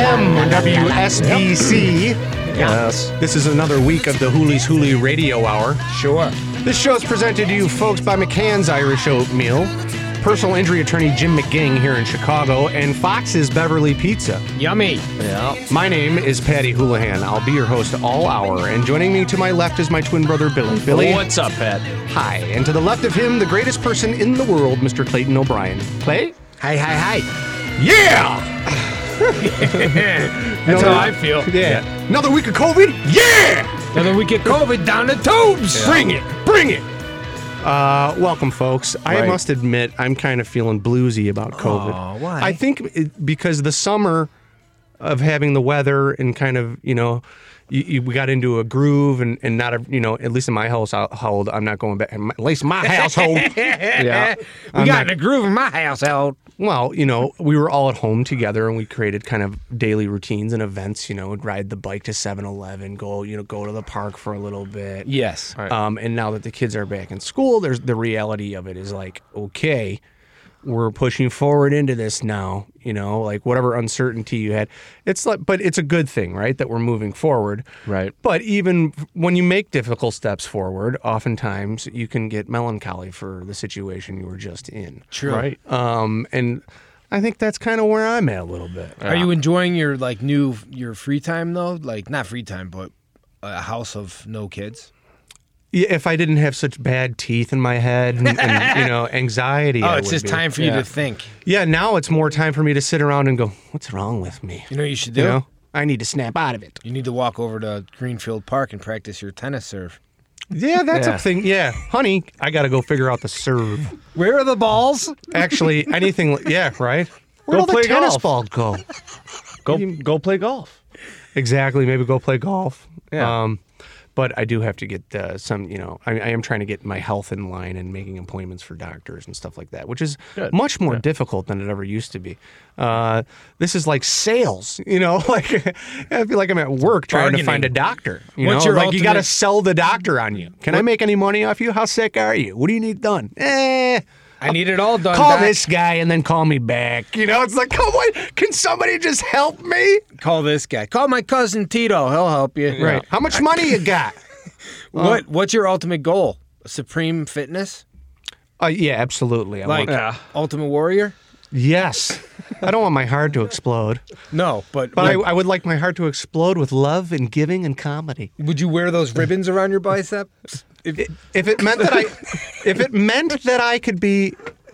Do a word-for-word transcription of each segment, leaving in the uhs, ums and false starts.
M, W S B C. Yes. This is another week of the Hoolie's Hoolie Radio Hour. Sure. This show is presented to you folks by McCann's Irish Oatmeal, personal injury attorney Jim McGing here in Chicago, and Fox's Beverly Pizza. Yummy. Yeah. My name is Patty Houlihan. I'll be your host all hour, and joining me to my left is my twin brother Billy. Billy. What's up, Pat? Hi. And to the left of him, the greatest person in the world, Mister Clayton O'Brien. Clay? Hi, hi, hi. Yeah! That's how I feel. Yeah. Another week of COVID? Yeah! Another week of COVID down the tubes. Yeah. Bring it! Bring it! Uh, welcome, folks. I Right. must admit, I'm kind of feeling bluesy about COVID. Aw, why? I think it, because the summer of having the weather and kind of, you know, you, you, we got into a groove and, and not, a, you know, at least in my household, I'm not going back. At least my household. Yeah. We I'm got not- in a groove in my household. Well, you know, we were all at home together and we created kind of daily routines and events, you know, ride the bike to seven eleven, go, you know, go to the park for a little bit. Yes. Um, and now that the kids are back in school, there's the reality of it is like, okay, we're pushing forward into this now, you know, like whatever uncertainty you had. It's like, but it's a good thing, right? That we're moving forward. Right. But even when you make difficult steps forward, oftentimes you can get melancholy for the situation you were just in. True. Right. Um, and I think that's kind of where I'm at a little bit. Are you enjoying your like new your free time though? Like not free time, but a house of no kids. Yeah, if I didn't have such bad teeth in my head and, and you know, anxiety. Oh, I it's would just be. time for you Yeah. to think. Yeah, now it's more time for me to sit around and go, what's wrong with me? You know what you should do? You know, I need to snap out of it. You need to walk over to Greenfield Park and practice your tennis serve. Yeah, that's Yeah. a thing. Yeah, honey, I got to go figure out the serve. Where are the balls? Actually, anything. Yeah, right. Where Go all the play tennis golf. balls go? Go go play golf. Exactly. Maybe go play golf. Yeah. Um, but I do have to get uh, some, you know, I, I am trying to get my health in line and making appointments for doctors and stuff like that, which is Good. much more Yeah. difficult than it ever used to be. Uh, this is like sales, you know, like I feel like I'm at work trying Bargaining. to find a doctor. You What's know, your like you got to ultimate- sell the doctor on you. Can I make any money off you? How sick are you? What do you need done? Eh. I need it all done. Call Doc. this guy and then call me back. You know, it's like, come on, can somebody just help me? Call this guy. Call my cousin Tito. He'll help you. Right. How much money you got? What What's your ultimate goal? Supreme fitness? Uh, yeah, absolutely. I Like want, Yeah. Ultimate Warrior? yes. I don't want my heart to explode, No, but, but like, I, I would like my heart to explode with love and giving and comedy. would you wear those ribbons around your biceps? If, If it meant that I, if it meant that I could be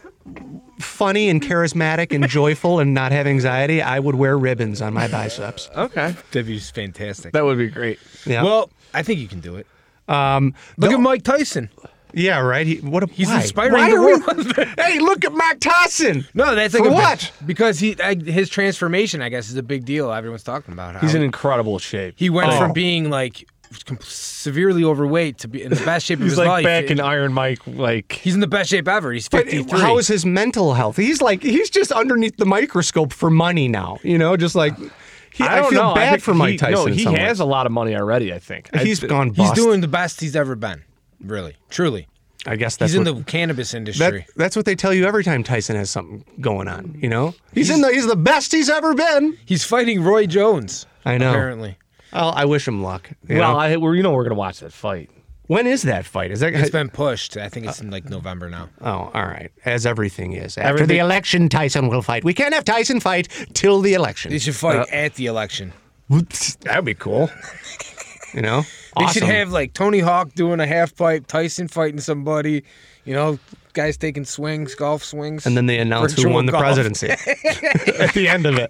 funny and charismatic and joyful and not have anxiety, I would wear ribbons on my biceps. Okay. that'd be fantastic. That would be great. Yeah. Well, I think you can do it. um, Look the- at Mike Tyson. yeah, right. He, what a He's why? inspiring Why the are we- world. Hey, look at Mike Tyson. No, that's like For a what? Because he I, his transformation, I guess, is a big deal. Everyone's talking about how He's in incredible shape. he went Oh. from being like com- severely overweight to be in the best shape of He's his like life. back in Iron Mike. Like He's in the best shape ever. He's But fifty-three. how is his mental health? He's like he's just underneath the microscope for money now. You know, just like he, I I, don't feel know. I bad think for Mike he, Tyson. No, in he some has ways. a lot of money already. I think He's I, gone He's bust. doing the best he's ever been. Really, truly. I guess that's He's in what, the cannabis that, industry. that's what they tell you every time Tyson has something going on. You know, he's, in the he's the best he's ever been. He's fighting Roy Jones. I know. Apparently, Well, I wish him luck. you well, know? I, we're you know we're gonna watch that fight. when is that fight? Is that it's been pushed. I think it's in like November now. Oh, all right. As everything is. After Everything- the election, Tyson will fight. We can't have Tyson fight till the election. They should fight at the election. That'd be cool. You know, They should Awesome. have like Tony Hawk doing a half pipe, Tyson fighting somebody, you know, guys taking swings, golf swings. And then they announce who virtual won the golf. presidency at the end of it.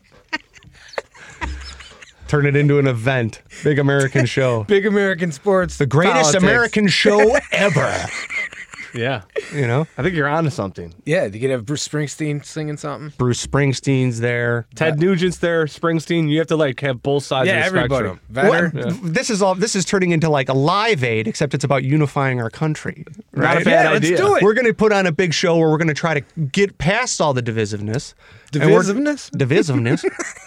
Turn it into an event. Big American show. Big American sports. The greatest politics. American show ever. Yeah, You know? I think you're onto something. Yeah, you could have Bruce Springsteen singing something. Bruce Springsteen's there. Ted Nugent's there, Springsteen. You have to like have both sides Yeah, of the everybody. spectrum. Vetter. What- This is all this is turning into like a Live Aid, except it's about unifying our country. Right? Not a bad Yeah, let's idea. do it. We're going to put on a big show where we're going to try to get past all the divisiveness. And we're- Divisiveness? Divisiveness.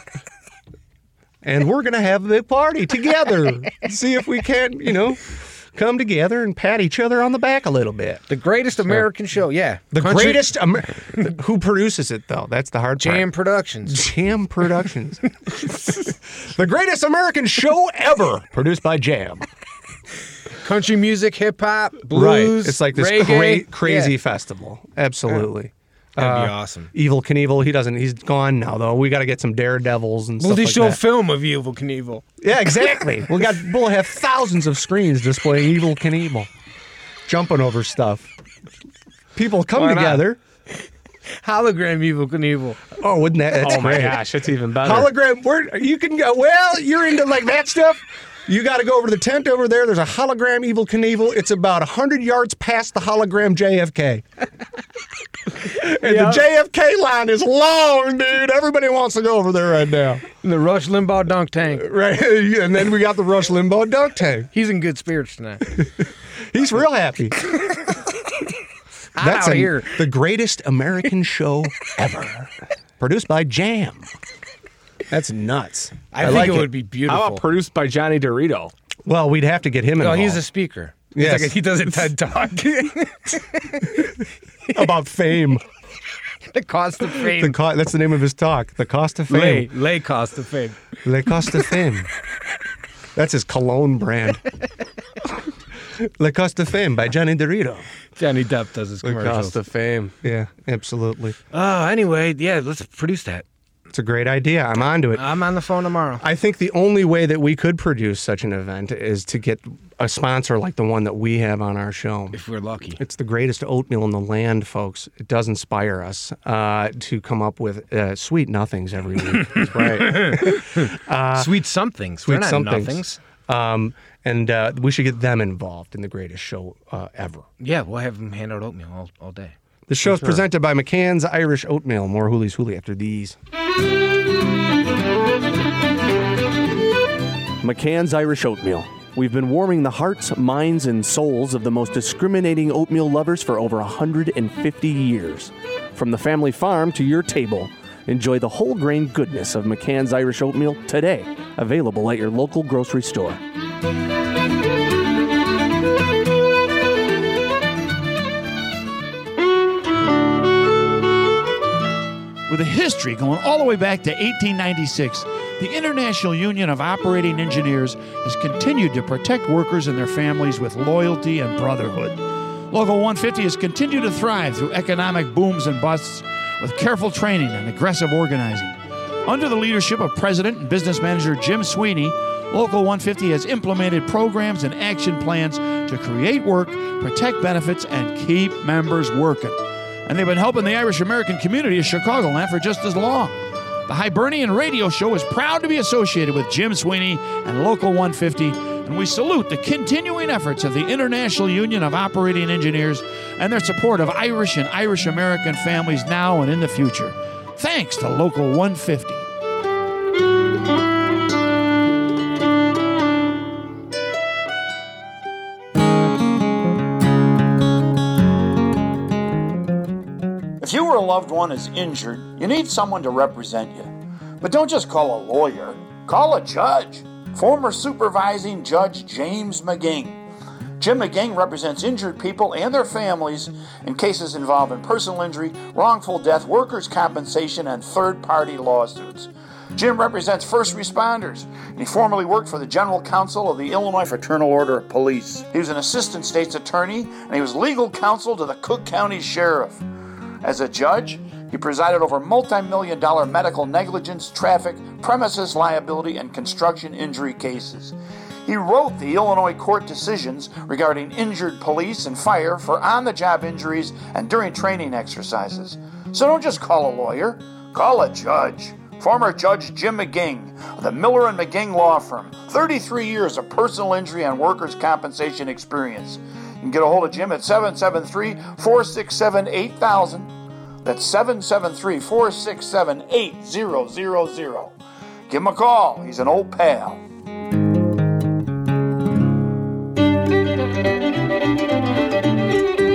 And we're going to have a big party together. See if we can't, you know, come together and pat each other on the back a little bit. The greatest American show, yeah. The Country- greatest. Amer- Who produces it though? That's the hard part. Jam Productions. Jam Productions. The greatest American show ever, produced by Jam. Country music, hip hop, blues, Right. It's like this reggae. cra- crazy Yeah. festival. Absolutely. That'd be Uh, awesome. Evil Knievel, he doesn't. He's gone now, though. We got to get some daredevils and Will stuff they like show a that. film of Evil Knievel? Yeah, exactly. we got. We'll have thousands of screens displaying Evil Knievel, jumping over stuff. People come Why not? together. Hologram Evil Knievel. Oh, wouldn't that? That's Oh my great. gosh, that's even better. Hologram. Where you can go? Well, you're into like that stuff. You got to go over to the tent over there. There's a hologram Evil Knievel. It's about one hundred yards past the hologram J F K. And Yeah. the J F K line is long, dude. Everybody wants to go over there right now. The Rush Limbaugh dunk tank. Right? And then we got the Rush Limbaugh dunk tank. He's in good spirits tonight. He's real happy. That's out a- here. the greatest American show ever. Produced by Jam. That's nuts. I, think like it, would be beautiful. How about produced by Johnny Dorito? Well, we'd have to get him No, involved. he's a speaker. He's Yes. like a- he does a TED Talk. About fame. The cost of The fame. co- that's the name of his talk. The cost of Lay, fame. lay cost of fame. Le cost of fame. That's his cologne brand. Le cost of fame by Johnny Dorito. Johnny Depp does his commercials. Cost of fame. Yeah, absolutely. Oh, anyway, yeah, let's produce that. It's a great idea. I'm onto it. I'm on the phone tomorrow. I think the only way that we could produce such an event is to get a sponsor like the one that we have on our show. If we're lucky. It's the greatest oatmeal in the land, folks. It does inspire us uh, to come up with uh, sweet nothings every week. That's right. Sweet somethings. Sweet We're not somethings. nothings. Um, and uh, we should get them involved in the greatest show uh, ever. Yeah, we'll have them hand out oatmeal all, all day. The show is presented by McCann's Irish Oatmeal. More Hoolies Hoolie after these. McCann's Irish Oatmeal. We've been warming the hearts, minds, and souls of the most discriminating oatmeal lovers for over one hundred fifty years. From the family farm to your table, enjoy the whole grain goodness of McCann's Irish Oatmeal today. Available at your local grocery store. With a history going all the way back to eighteen ninety-six, the International Union of Operating Engineers has continued to protect workers and their families with loyalty and brotherhood. Local one fifty has continued to thrive through economic booms and busts with careful training and aggressive organizing. Under the leadership of President and Business Manager Jim Sweeney, Local one fifty has implemented programs and action plans to create work, protect benefits, and keep members working. And they've been helping the Irish American community of Chicagoland for just as long. The Hibernian Radio Show is proud to be associated with Jim Sweeney and Local one fifty, and we salute the continuing efforts of the International Union of Operating Engineers and their support of Irish and Irish American families now and in the future. Thanks to Local one fifty. If you or a loved one is injured, you need someone to represent you. But don't just call a lawyer, call a judge. Former supervising Judge James McGing. Jim McGing represents injured people and their families in cases involving personal injury, wrongful death, workers' compensation, and third-party lawsuits. Jim represents first responders, and he formerly worked for the General Counsel of the Illinois Fraternal Order of Police. He was an assistant state's attorney, and he was legal counsel to the Cook County Sheriff. As a judge, he presided over multi-million dollar medical negligence, traffic, premises liability, and construction injury cases. He wrote the Illinois court decisions regarding injured police and fire for on-the-job injuries and during training exercises. So don't just call a lawyer, call a judge. Former Judge Jim McGing of the Miller and McGing Law Firm. thirty-three years of personal injury and workers' compensation experience. You can get a hold of Jim at seven seven three, four six seven, eight thousand. That's seven seven three, four six seven, eight thousand. Give him a call. He's an old pal.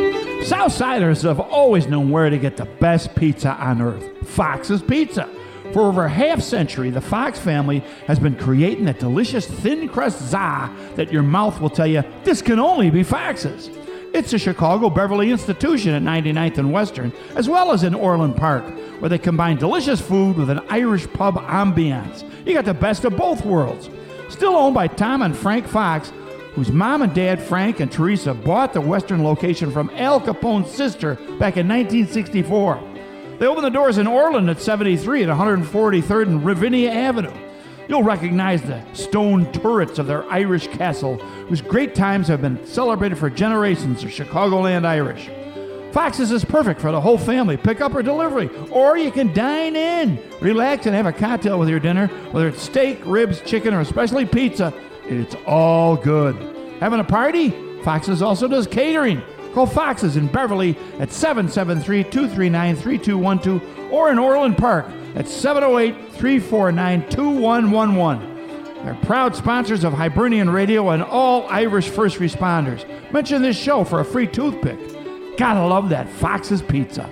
Southsiders have always known where to get the best pizza on earth. Fox's Pizza. For over a half century, the Fox family has been creating that delicious thin crust za that your mouth will tell you, this can only be Fox's. It's a Chicago Beverly institution at ninety-ninth and Western, as well as in Orland Park, where they combine delicious food with an Irish pub ambiance. You got the best of both worlds. Still owned by Tom and Frank Fox, whose mom and dad, Frank and Teresa, bought the Western location from Al Capone's sister back in nineteen sixty-four. They opened the doors in Orland at seventy-three at one forty-third and Ravinia Avenue. You'll recognize the stone turrets of their Irish castle, whose great times have been celebrated for generations of Chicagoland Irish. Fox's is perfect for the whole family, pickup or delivery, or you can dine in. Relax and have a cocktail with your dinner, whether it's steak, ribs, chicken, or especially pizza. It's all good. Having a party? Fox's also does catering. Call Fox's in Beverly at seven seven three, two three nine, three two one two or in Orland Park at seven oh eight, three four nine, two one one one. They're proud sponsors of Hibernian Radio and all Irish first responders. Mention this show for a free toothpick. Gotta love that Fox's Pizza.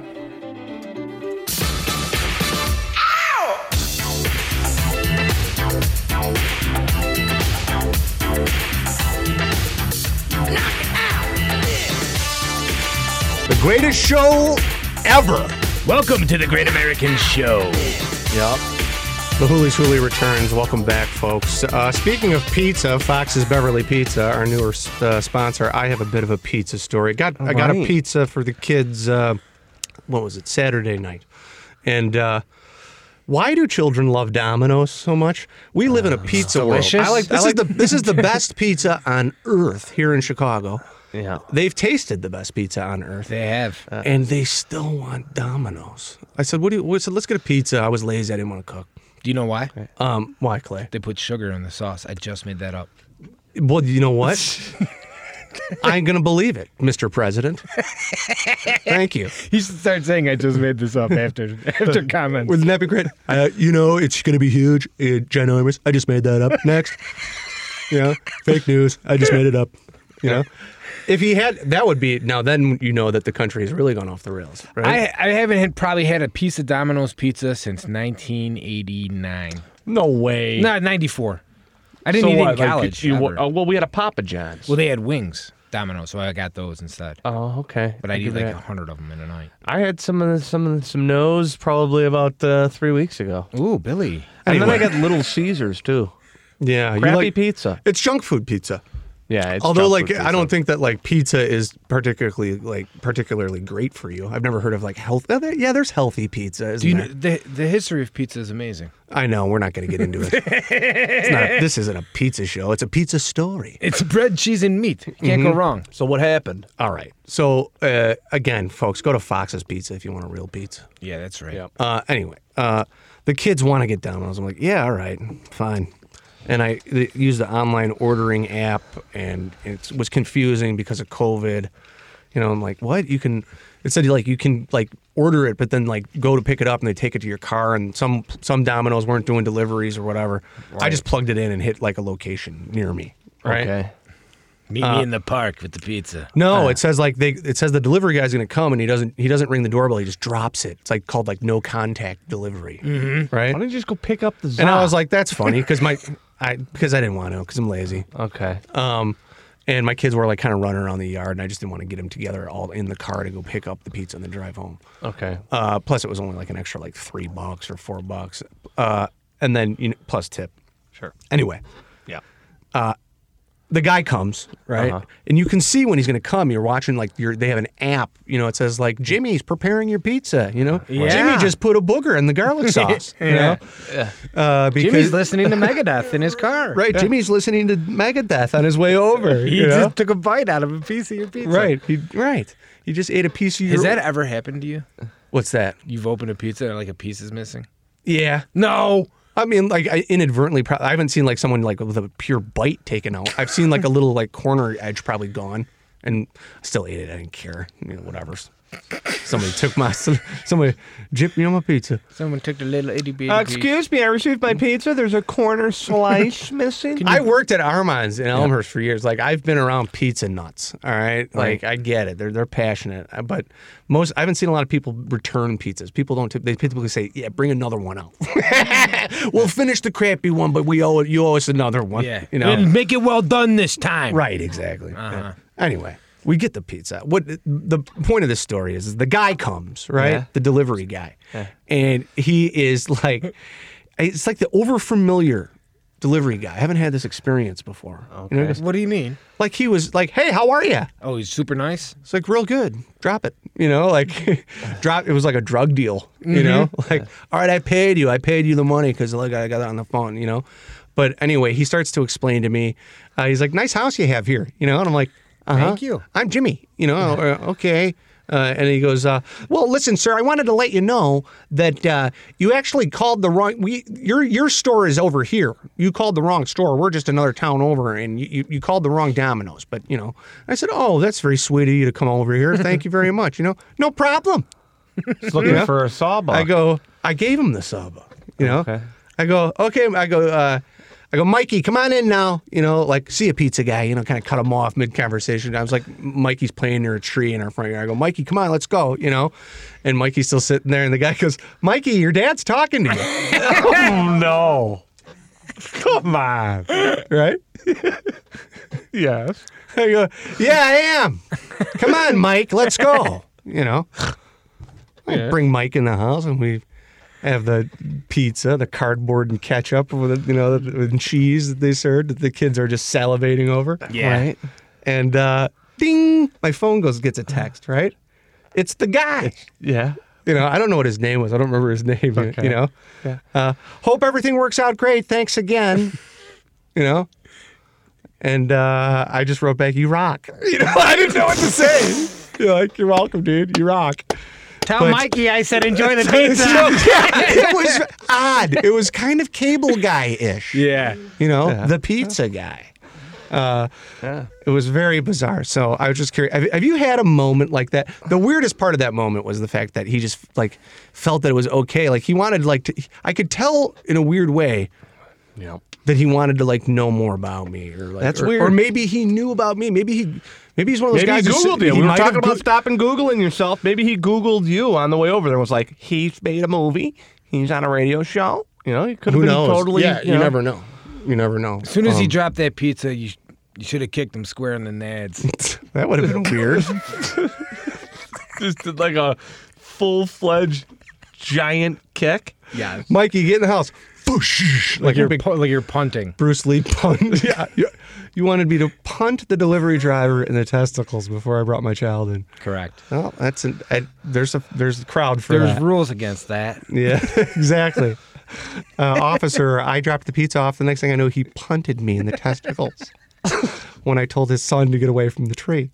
The greatest show ever. Welcome to the Great American Show. Yep. The Hoolies Hoolie returns. Welcome back, folks. Uh, speaking of pizza, Fox's Beverly Pizza, our newer uh, sponsor. I have a bit of a pizza story. Got I got a pizza for the kids. Uh, what was it? Saturday night, and uh, why do children love Domino's so much? We live in a pizza world. delicious. I like this I like- is the this is the best pizza on earth here in Chicago. Yeah. They've tasted the best pizza on earth. They have. Uh, and they still want Domino's. I said, "What do you?" I said, "Let's get a pizza." I was lazy. I didn't want to cook. Do you know why? Um, why, Clay? They put sugar in the sauce. I just made that up. Well, you know what? I'm gonna believe it, Mister President. Thank you. You should start saying I just made this up after after comments. Wouldn't that be great? Uh, you know, it's gonna be huge, uh, ginormous. I just made that up. Next, you know, fake news. I just made it up. You know. If he had, that would be, now then you know that the country has really gone off the rails, right? I, I haven't had, probably had a piece of Domino's pizza since nineteen eighty-nine. No way. No, ninety-four. I didn't so eat what, it in college. Like you, ever. oh, well, we had a Papa John's. Well, they had wings, Domino's, so I got those instead. oh, okay. But I'd eat give like that. a hundred of them in a night. I had some of the, some of the, some no's probably about uh, three weeks ago, Ooh, Billy. and then I Anyway. got Little Caesars too. Yeah, you Crappy like, pizza. it's junk food pizza. Yeah. It's Although, junk like, food I don't pizza. think that like pizza is particularly like particularly great for you. I've never heard of like health. uh, there- Yeah, there's healthy pizza. Isn't Do you there? know, the the history of pizza is amazing. I know we're not going to get into it. It's not a, this isn't a pizza show. It's a pizza story. It's bread, cheese, and meat. You can't go wrong. So what happened? All right. So uh, again, folks, go to Fox's Pizza if you want a real pizza. Yeah, that's right. Uh, anyway, uh, the kids want to get Domino's. I'm like, yeah, all right, fine. And I they used the online ordering app, and it was confusing because of COVID. You know, I'm like, what? You can? It said like you can like order it, but then like go to pick it up, and they take it to your car. And some some Domino's weren't doing deliveries or whatever. I just plugged it in and hit like a location near me. Right. Okay. Meet me in the park with the pizza. No, it says like they. It says the delivery guy's going to come, and he doesn't. He doesn't ring the doorbell. He just drops it. It's like called like no contact delivery, mm-hmm. right? Why don't you just go pick up the Zop? And I was like, that's funny because my, I because I didn't want to because I'm lazy. okay. Um, and my kids were like kind of running around the yard, and I just didn't want to get them together all in the car to go pick up the pizza and then drive home. Okay. Uh, plus, it was only like an extra like three bucks or four bucks, uh, and then you know, plus tip. Sure. Anyway, Yeah. the guy comes, right? Uh-huh. And you can see when he's going to come. You're watching like you're, they have an app, you know, it says like Jimmy's preparing your pizza, you know? Yeah. Jimmy just put a booger in the garlic sauce, you know? Uh, because, Jimmy's listening to Megadeth in his car. right, Jimmy's listening to Megadeth on his way over, He you know? just took a bite out of a piece of your pizza. Right, he, right. He just ate a piece of your... Has that ever happened to you? What's that? You've opened a pizza and like a piece is missing? Yeah. No. I mean, like I inadvertently, pro- I haven't seen like someone like with a pure bite taken out. I've seen like a little like corner edge probably gone, and I still ate it. I didn't care, you know, whatever. Somebody took my somebody gypped me on my pizza. Someone took the little itty bitty Uh, piece. excuse me, I received my pizza. There's a corner slice missing. I worked at Armand's in Elmhurst for years. Like I've been around pizza nuts. All right, like I get it. They're they're passionate, but most I haven't seen a lot of people return pizzas. People don't. They typically say, "Yeah, bring another one out. We'll finish the crappy one, but we owe it. You owe us another one." Yeah. you know. And make it well done this time. Right, exactly. Uh-huh. Yeah. Anyway, we get the pizza. What the point of this story is, is the guy comes, right? Yeah. The delivery guy. And he is like, it's like the overfamiliar delivery guy. I haven't had this experience before. Okay. You know, What do you mean? like he was like, "Hey, how are you?" Oh, he's super nice. It's like, "Real good. Drop it." You know, like drop. It was like a drug deal, you know, like, "All right, I paid you. I paid you the money because like I got it on the phone, you know." But anyway, he starts to explain to me. Uh, he's like, "Nice house you have here," you know, and I'm like, uh-huh. Thank you. I'm Jimmy, you know, uh, okay. Uh, and he goes, uh, "Well, listen, sir, I wanted to let you know that uh, you actually called the wrong. We your your store is over here. You called the wrong store. We're just another town over, and you, you, you called the wrong Domino's. But you know," I said, "Oh, that's very sweet of you to come over here. Thank you very much. You know, no problem." He's looking Yeah. for a sawbuck. I go, I gave him the sub. You know, Okay. I go, okay. I go, uh, I go, "Mikey, come on in now." You know, like, see a pizza guy. You know, kind of cut him off mid conversation. I was like, Mikey's playing near a tree in our front yard. I go, "Mikey, come on, let's go." You know, and Mikey's still sitting there, and the guy goes, "Mikey, your dad's talking to you." Oh, no. Come on. Right? Yes. I go, "Yeah, I am. Come on, Mike, let's go." You know, I Yeah. bring Mike in the house, and we have the pizza, the cardboard and ketchup with, you know, and cheese that they served that the kids are just salivating over. Yeah. Right. And uh, ding, my phone goes, gets a text, right? It's the guy. Yeah. You know, I don't know what his name was. I don't remember his name, Okay. you know. Yeah. Uh, "Hope everything works out great. Thanks again." You know? And uh, I just wrote back, "You rock." You know, I didn't know what to say. You're like, "You're welcome, dude. You rock." Tell But- Mikey I said enjoy the pizza. It was odd. It was kind of cable guy-ish. Yeah. You know, Yeah. the pizza guy. Uh, Yeah. It was very bizarre. So I was just curious. Have, have you had a moment like that? The weirdest part of that moment was the fact that he just like felt that it was okay. Like he wanted like to, I could tell in a weird way Yeah. that he wanted to like know more about me, or like That's or, weird. Or maybe he knew about me. Maybe he maybe he's one of those Maybe he guys. who Googled s- you. he We were might talking have about Goog- stopping Googling yourself. Maybe he Googled you on the way over there and was like, he's made a movie. He's on a radio show. You know, he could have Who been knows? totally. Yeah, you, know. never know. You never know. As soon as he Um, dropped that pizza, you you should have kicked him square in the nads. that would have been weird. Just did like a full fledged giant kick. Yeah. Mikey, get in the house. Whoosh, Like, like a you're big pu- like you're punting. Bruce Lee punt. Yeah, you, you wanted me to punt the delivery driver in the testicles before I brought my child in. Correct. Well, that's an, I, there's a there's a crowd for There's that. rules against that. Yeah, exactly. Uh, officer, I dropped the pizza off. The next thing I know, he punted me in the testicles when I told his son to get away from the tree.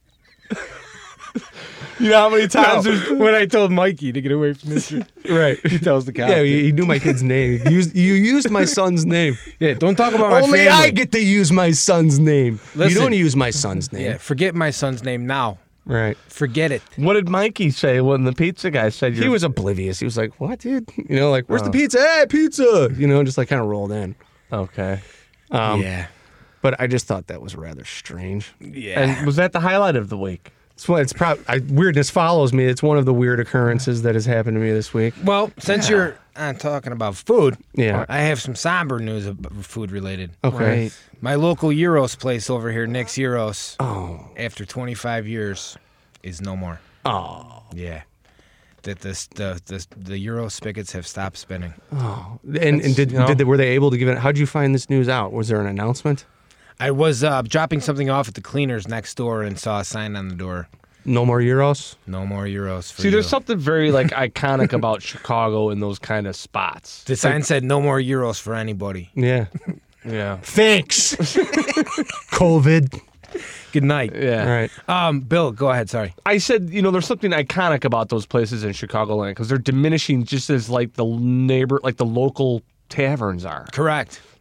You know how many times No, there's. when I told Mikey to get away from this, Right. he tells the Yeah, captain. he, he knew my kid's name. You used, you used my son's name. Yeah, don't talk about my Only family. I get to use my son's name. You Listen. don't use my son's name. Yeah, forget my son's name now. Right. Forget it. What did Mikey say when the pizza guy said you're He was oblivious. He was like, "What, dude? You know, like, where's the pizza? Hey, pizza!" You know, just like kind of rolled in. okay? Um, yeah. But I just thought that was rather strange. Yeah. And was that the highlight of the week? It's what it's probably weirdness follows me. It's one of the weird occurrences that has happened to me this week. well, since you're uh, talking about food, Yeah. I have some somber news about food related. Okay. Right. My local Euros place over here, Nick's Euros, Oh. after twenty-five years, is no more. Oh. Yeah. That the the the, the Euro spigots have stopped spinning. Oh. And, and did, you know- did they, were they able to give it? How'd you find this news out? Was there an announcement? I was uh, dropping something off at the cleaners next door and saw a sign on the door. No more euros. No more Euros for See, you. there's something very like iconic about Chicago in those kind of spots. The sign said no more Euros for anybody. Yeah. Yeah. Thanks. COVID. Good night. Yeah. All right. Um, Bill, go ahead. Sorry. I said, you know, there's something iconic about those places in Chicagoland because they're diminishing just as like the neighbor, like the local taverns are. Correct.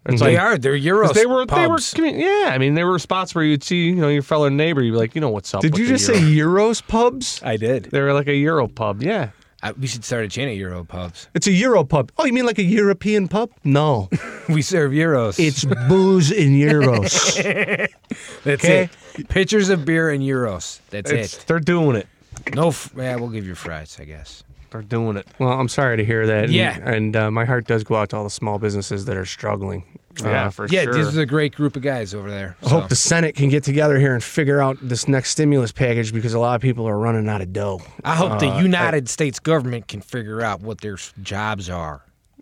It's They like, are. They're Euros. they were, they were, pubs. commu- yeah. I mean, there were spots where you'd see, you know, your fellow neighbor. You'd be like, you know what's up. Did with you the just Euro. say Euros pubs? I did. They were like a Euro pub, yeah. I, we should start a chain of Euro pubs. It's a Euro pub. Oh, you mean like a European pub? No. We serve Euros. It's booze in Euros. That's okay. it. Pitchers of beer and Euros. That's It's, it. they're doing it. No, f- yeah, we'll give you fries, I guess. They're doing it. Well, I'm sorry to hear that. And, Yeah. And uh, my heart does go out to all the small businesses that are struggling. Yeah, Uh, for Yeah, sure. this is a great group of guys over there. I hope the Senate can get together here and figure out this next stimulus package because a lot of people are running out of dough. I hope the United States government can figure out what their s- jobs are.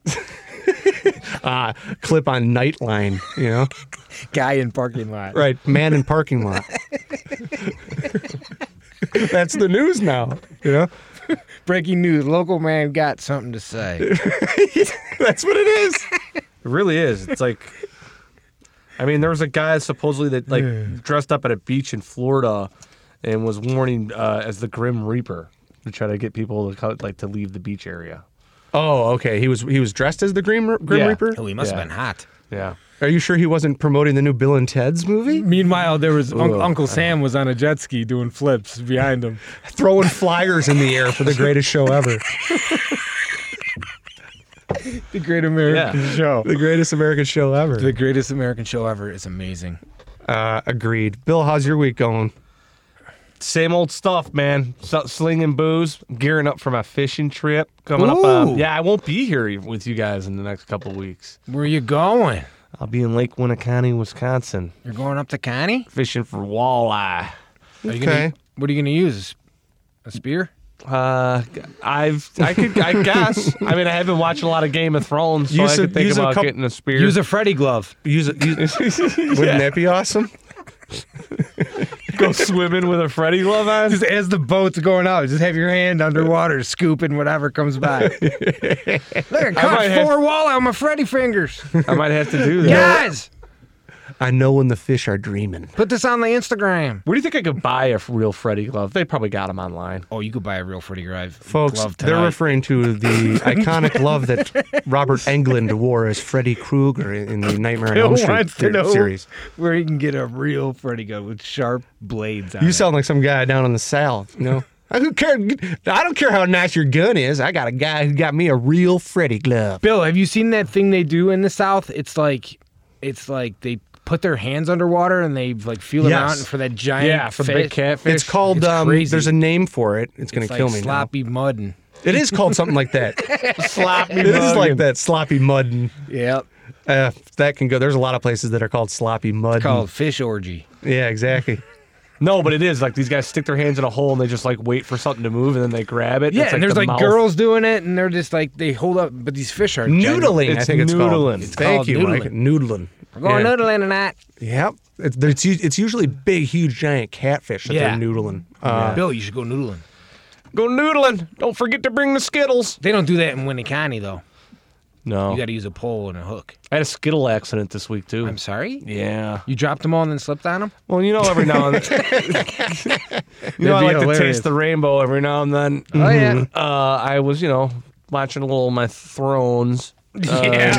Uh, clip on Nightline, you know? Guy in parking lot. Right, man in parking lot. That's the news now, you know? Breaking news: local man got something to say. That's what it is. It really is. It's like, I mean, there was a guy supposedly that like dressed up at a beach in Florida and was warning uh, as the Grim Reaper to try to get people to co- like to leave the beach area. Oh, okay. He was he was dressed as the Grim, Grim Yeah. Reaper? Oh, he must Yeah. have been hot. Yeah. Are you sure he wasn't promoting the new Bill and Ted's movie? Meanwhile, there was Ugh. Uncle Sam was on a jet ski doing flips behind him. Throwing flyers in the air for the greatest show ever. The Great American Yeah. Show. The greatest American show ever. The greatest American show ever is amazing. Uh, agreed. Bill, how's your week going? Same old stuff, man. S- slinging booze, gearing up for my fishing trip coming up. Um, Ooh. yeah, I won't be here with you guys in the next couple of weeks. Where are you going? I'll be in Lake Winneconne, Wisconsin, You're going up to Connie? fishing for walleye. Are you Okay. Gonna, what are you going to use? A spear? Uh, I've I could I guess. I mean, I have been watching a lot of Game of Thrones, so Use I a- could think use a about coup- getting a spear. Use a Freddy glove. Use it. Use, wouldn't that be awesome? Go swimming with a Freddy glove on. Just as the boat's going out, just have your hand underwater scooping whatever comes by. Look, I caught might have- four walleye on my Freddy fingers. I might have to do that. Guys, I know when the fish are dreaming. put this on the Instagram. Where do you think I could buy a real Freddy glove? They probably got them online. Oh, you could buy a real Freddy glove. Folks, glove they're tonight. referring to the iconic glove that Robert Englund wore as Freddy Krueger in the Nightmare on Bill Elm Street wants to know series. where you can get a real Freddy gun with sharp blades on You it. sound like some guy down in the South, you know? I don't care. I don't care how nice your gun is. I got a guy who got me a real Freddy glove. Bill, have you seen that thing they do in the South? It's like, it's like they put their hands underwater and they like feel them Yes. out for that giant Yeah, for the fish. big catfish. It's called. It's um, crazy. there's a name for it. It's gonna It's like kill me. now. sloppy muddin'. It is called something like that. Sloppy. It is like that sloppy mud. And, Yep. uh, that can go. There's a lot of places that are called sloppy mud. Called fish orgy. Yeah, exactly. No, but it is like these guys stick their hands in a hole and they just like wait for something to move and then they grab it. Yeah, It's and like there's the like mouth. girls doing it, and they're just like they hold up, but these fish are Noodling, I It's think it's called. noodling. It's Thank called you, noodling. Mike. Noodling. We're going Yeah. noodling tonight. Yep. It's, it's u- it's usually big, huge, giant catfish that Yeah. they're noodling. Uh, Bill, you should go noodling. Go noodling. Don't forget to bring the Skittles. They don't do that in Winneconne though. No. You got to use a pole and a hook. I had a Skittle accident this week too. I'm sorry. yeah. You dropped them all and then slipped on them. Well, you know, every now and then, you know, I That'd be like to hilarious. taste the rainbow every now and then. Oh yeah. Uh, I was, you know, watching a little of my Thrones. Yeah.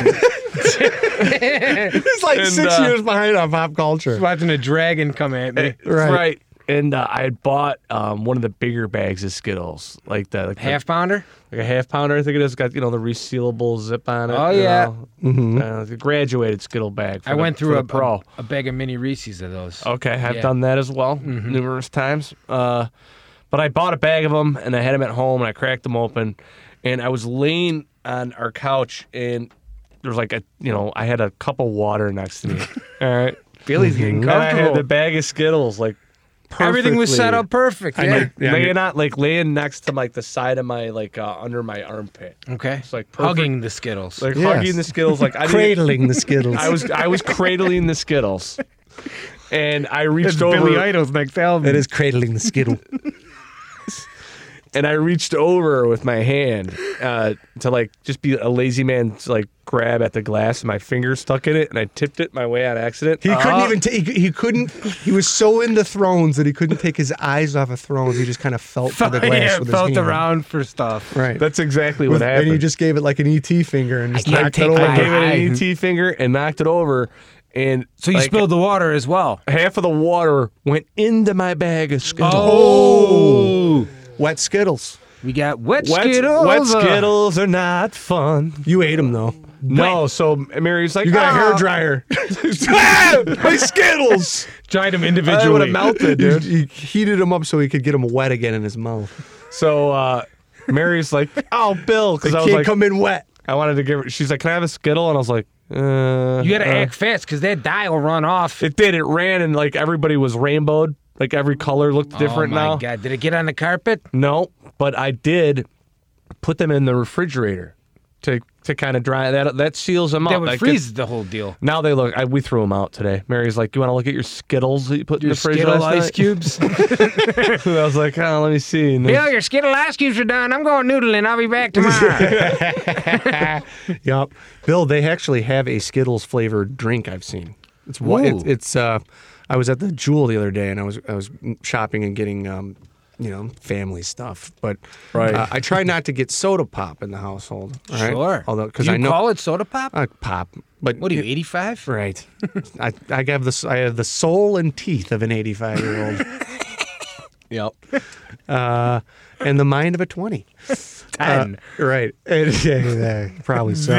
It's like And, six uh, years behind on pop culture. Watching a dragon come at me. That's Right. right. And uh, I had bought um, one of the bigger bags of Skittles, like the like the- Half pounder. like a half pounder. I think it is. Got you know the resealable zip on it. Oh, you yeah. know. Mm-hmm. Uh, the graduated Skittle bag. For I the- went for through the a, pro. a a bag of mini Reese's of those. Okay, I've Yeah. done that as well numerous times. Uh, but I bought a bag of them and I had them at home and I cracked them open, and I was laying on our couch and there was like a you know I had a cup of water next to me. All right, Billy's getting and I had comfortable. the bag of Skittles like Everything was set perfectly- up perfect. I Yeah. knew- yeah, I knew- laying on like laying next to like the side of my like uh, under my armpit, Okay. It's like perfect- Hugging the Skittles. like Yes. hugging the Skittles. Like I didn't, Cradling the Skittles. I was I was cradling the Skittles, and I reached It's over. Billy Idol's next album. That is cradling the Skittle. and I reached over with my hand uh, to like just be a lazy man to like grab at the glass, and my finger stuck in it, and I tipped it my way on accident. He couldn't Uh, even take. He, he couldn't. He was so into Thrones that he couldn't take his eyes off of Thrones. He just kind of felt for the glass yeah, with felt his hand. around for stuff. Right. That's exactly what With- happened. and he just gave it like an E T finger and just can't knocked take it over. my I gave it eye. an E T finger and knocked it over, and So you like, spilled the water as well. half of the water went into my bag of Skittles. Oh, Wet Skittles. we got wet, Wet Skittles. wet uh, Skittles are not fun. You ate them though. No, so Mary's like, You got a "Ah." hair dryer. Ah, my Skittles. Dried them I would individually. have melted, Dude, dude. he heated them up so he could get them wet again in his mouth. So uh, Mary's like, "Oh, Bill," They because I can't was like, come in wet. I wanted to give her. She's like, "Can I have a Skittle?" And I was like, uh, You got to uh. act fast because that dye will run off. It did. It ran, and like everybody was rainbowed. Like every color looked different oh my now. God! Did it get on the carpet? No, but I did put them in the refrigerator to to kind of dry. That that seals them That up. would Like, freeze the whole deal. Now they look. I, we threw them out today. Mary's like, "You want to look at your Skittles that you put in Your the fridge Skittle last ice night?" cubes. And I was like, "Oh, let me see." And Bill, your Skittle ice cubes are done. I'm going noodling. I'll be back tomorrow. Yep. Bill, they actually have a Skittles flavored drink I've seen. It's what it's, Ooh. it's uh I was at the Jewel the other day and I was I was shopping and getting um you know, family stuff. But Right. uh, I try not to get soda pop in the household. all right? Sure. Although Do cuz you I know call it soda pop? uh, pop. But What are you, eighty-five? Right. I I have the I have the soul and teeth of an eighty-five-year-old. Yep. uh, and the mind of a twenty. Ten. Uh, right. And, yeah, yeah, probably so.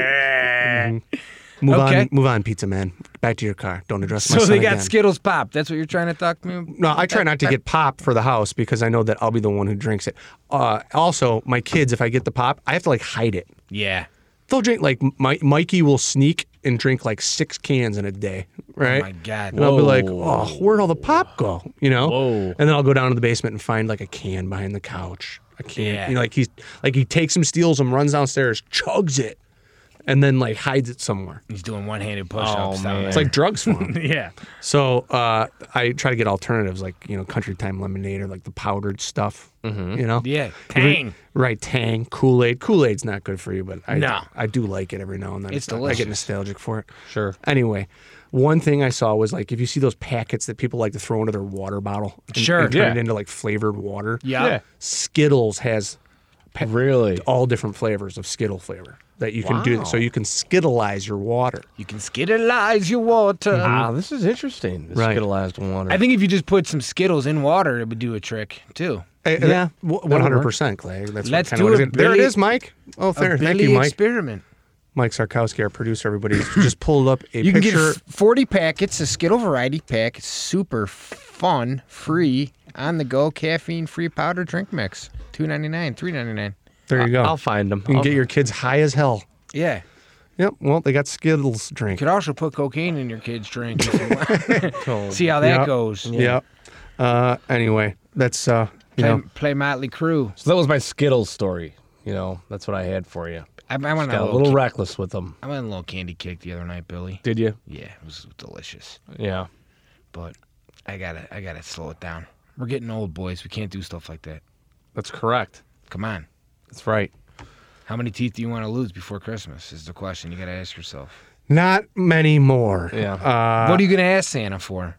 Mhm. Move Okay. on, move on, pizza man. Back to your car. Don't address my So son they got again. Skittles pop. That's what you're trying to talk to me about? No, I try not to get pop for the house because I know that I'll be the one who drinks it. Uh, also, my kids, if I get the pop, I have to like hide it. Yeah. They'll drink like my, Mikey will sneak and drink like six cans in a day, right? Oh my God. And I'll be like, Whoa. oh, where'd all the pop go? You know? Whoa. And then I'll go down to the basement and find like a can behind the couch. A can. Yeah. You know, like he's like he takes them, steals them, runs downstairs, chugs it, and then like hides it somewhere. He's doing one-handed push-ups Oh, down man. there. It's like drugs for him. yeah. So uh, I try to get alternatives like, you know, Country Time lemonade or like the powdered stuff. You know? Yeah. Tang. Right, Tang, Kool-Aid. Kool-Aid's not good for you, but I, No. I do like it every now and then. It's I- I delicious. get nostalgic for it. Sure. Anyway, one thing I saw was like if you see those packets that people like to throw into their water bottle and, Sure. and turn Yeah. it into like flavored water. Yeah. Yeah. Skittles has pa- Really? all different flavors of Skittle flavor that you can do. Wow. So you can Skittleize your water. You can Skittleize your water. Ah, this is interesting. The Right. Skittleized water. I think if you just put some Skittles in water, it would do a trick, too. Yeah, one hundred percent, Clay. That's Let's kind do of what a it is. There it Billy- is, Mike. Oh, A there. Thank Billy you, Mike. experiment. Mike Sarkowski, our producer. Everybody's just pulled up a You can picture. get f- forty packets, a Skittle variety pack. It's super fun, free, on-the-go, caffeine-free powder drink mix. two ninety-nine, three ninety-nine. there you go. I'll find them. you can get your kids high as hell. Yeah. Yep. Well, they got Skittles drink. You could also put cocaine in your kid's drink if you want. See how that Yep. goes. Yep. Uh, anyway, that's uh, you Play, know, play Motley Crue. So that was my Skittles story. You know, that's what I had for you. I, I went on Got a a little, little ca- reckless with them. I went on a little candy cake the other night, Billy. Did you? Yeah, it was delicious. Yeah. But I gotta, I gotta slow it down. We're getting old, boys. We can't do stuff like that. That's correct. Come on. That's right. How many teeth do you want to lose before Christmas? Is the question you gotta ask yourself. not many more. Yeah. Uh, what are you gonna ask Santa for?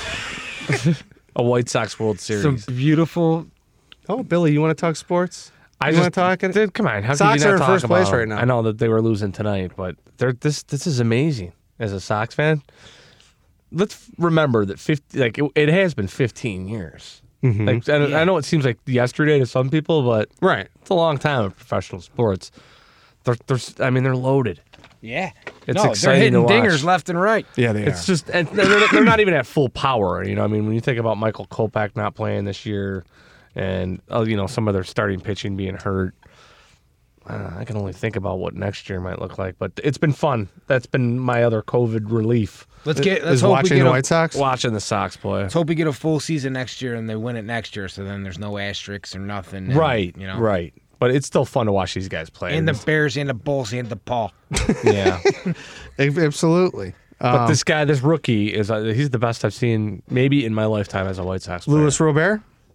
A White Sox World Series. Some beautiful. oh, Billy, you want to talk sports? I you just want to talk? It? Dude, come on. How Sox could you are not in talk first place about- right now. I know that they were losing tonight, but they're this this is amazing. As a Sox fan, let's remember that fifty like it, it has been fifteen years. Mhm. Like I, Yeah. I know it seems like yesterday to some people, but Right. it's a long time in professional sports. They're, they're I mean they're loaded. Yeah. It's no, they're exciting hitting to watch. dingers left and right. Yeah, they It's are. just and they're, they're not even at full power. You know, I mean, when you think about Michael Kopech not playing this year, and uh, you know some of their starting pitching being hurt, uh, I can only think about what next year might look like. But it's been fun. That's been my other COVID relief. Let's get. Let's Is hope we watching get the a, White Sox? Watching the Sox play. Let's hope we get a full season next year and they win it next year. So then there's no asterisks or nothing. and, Right. You know. Right. But it's still fun to watch these guys play. And the Bears and the Bulls and the Paul. yeah. Absolutely. But Um, this guy, this rookie, is uh, he's the best I've seen maybe in my lifetime as a White Sox player. Louis Robert.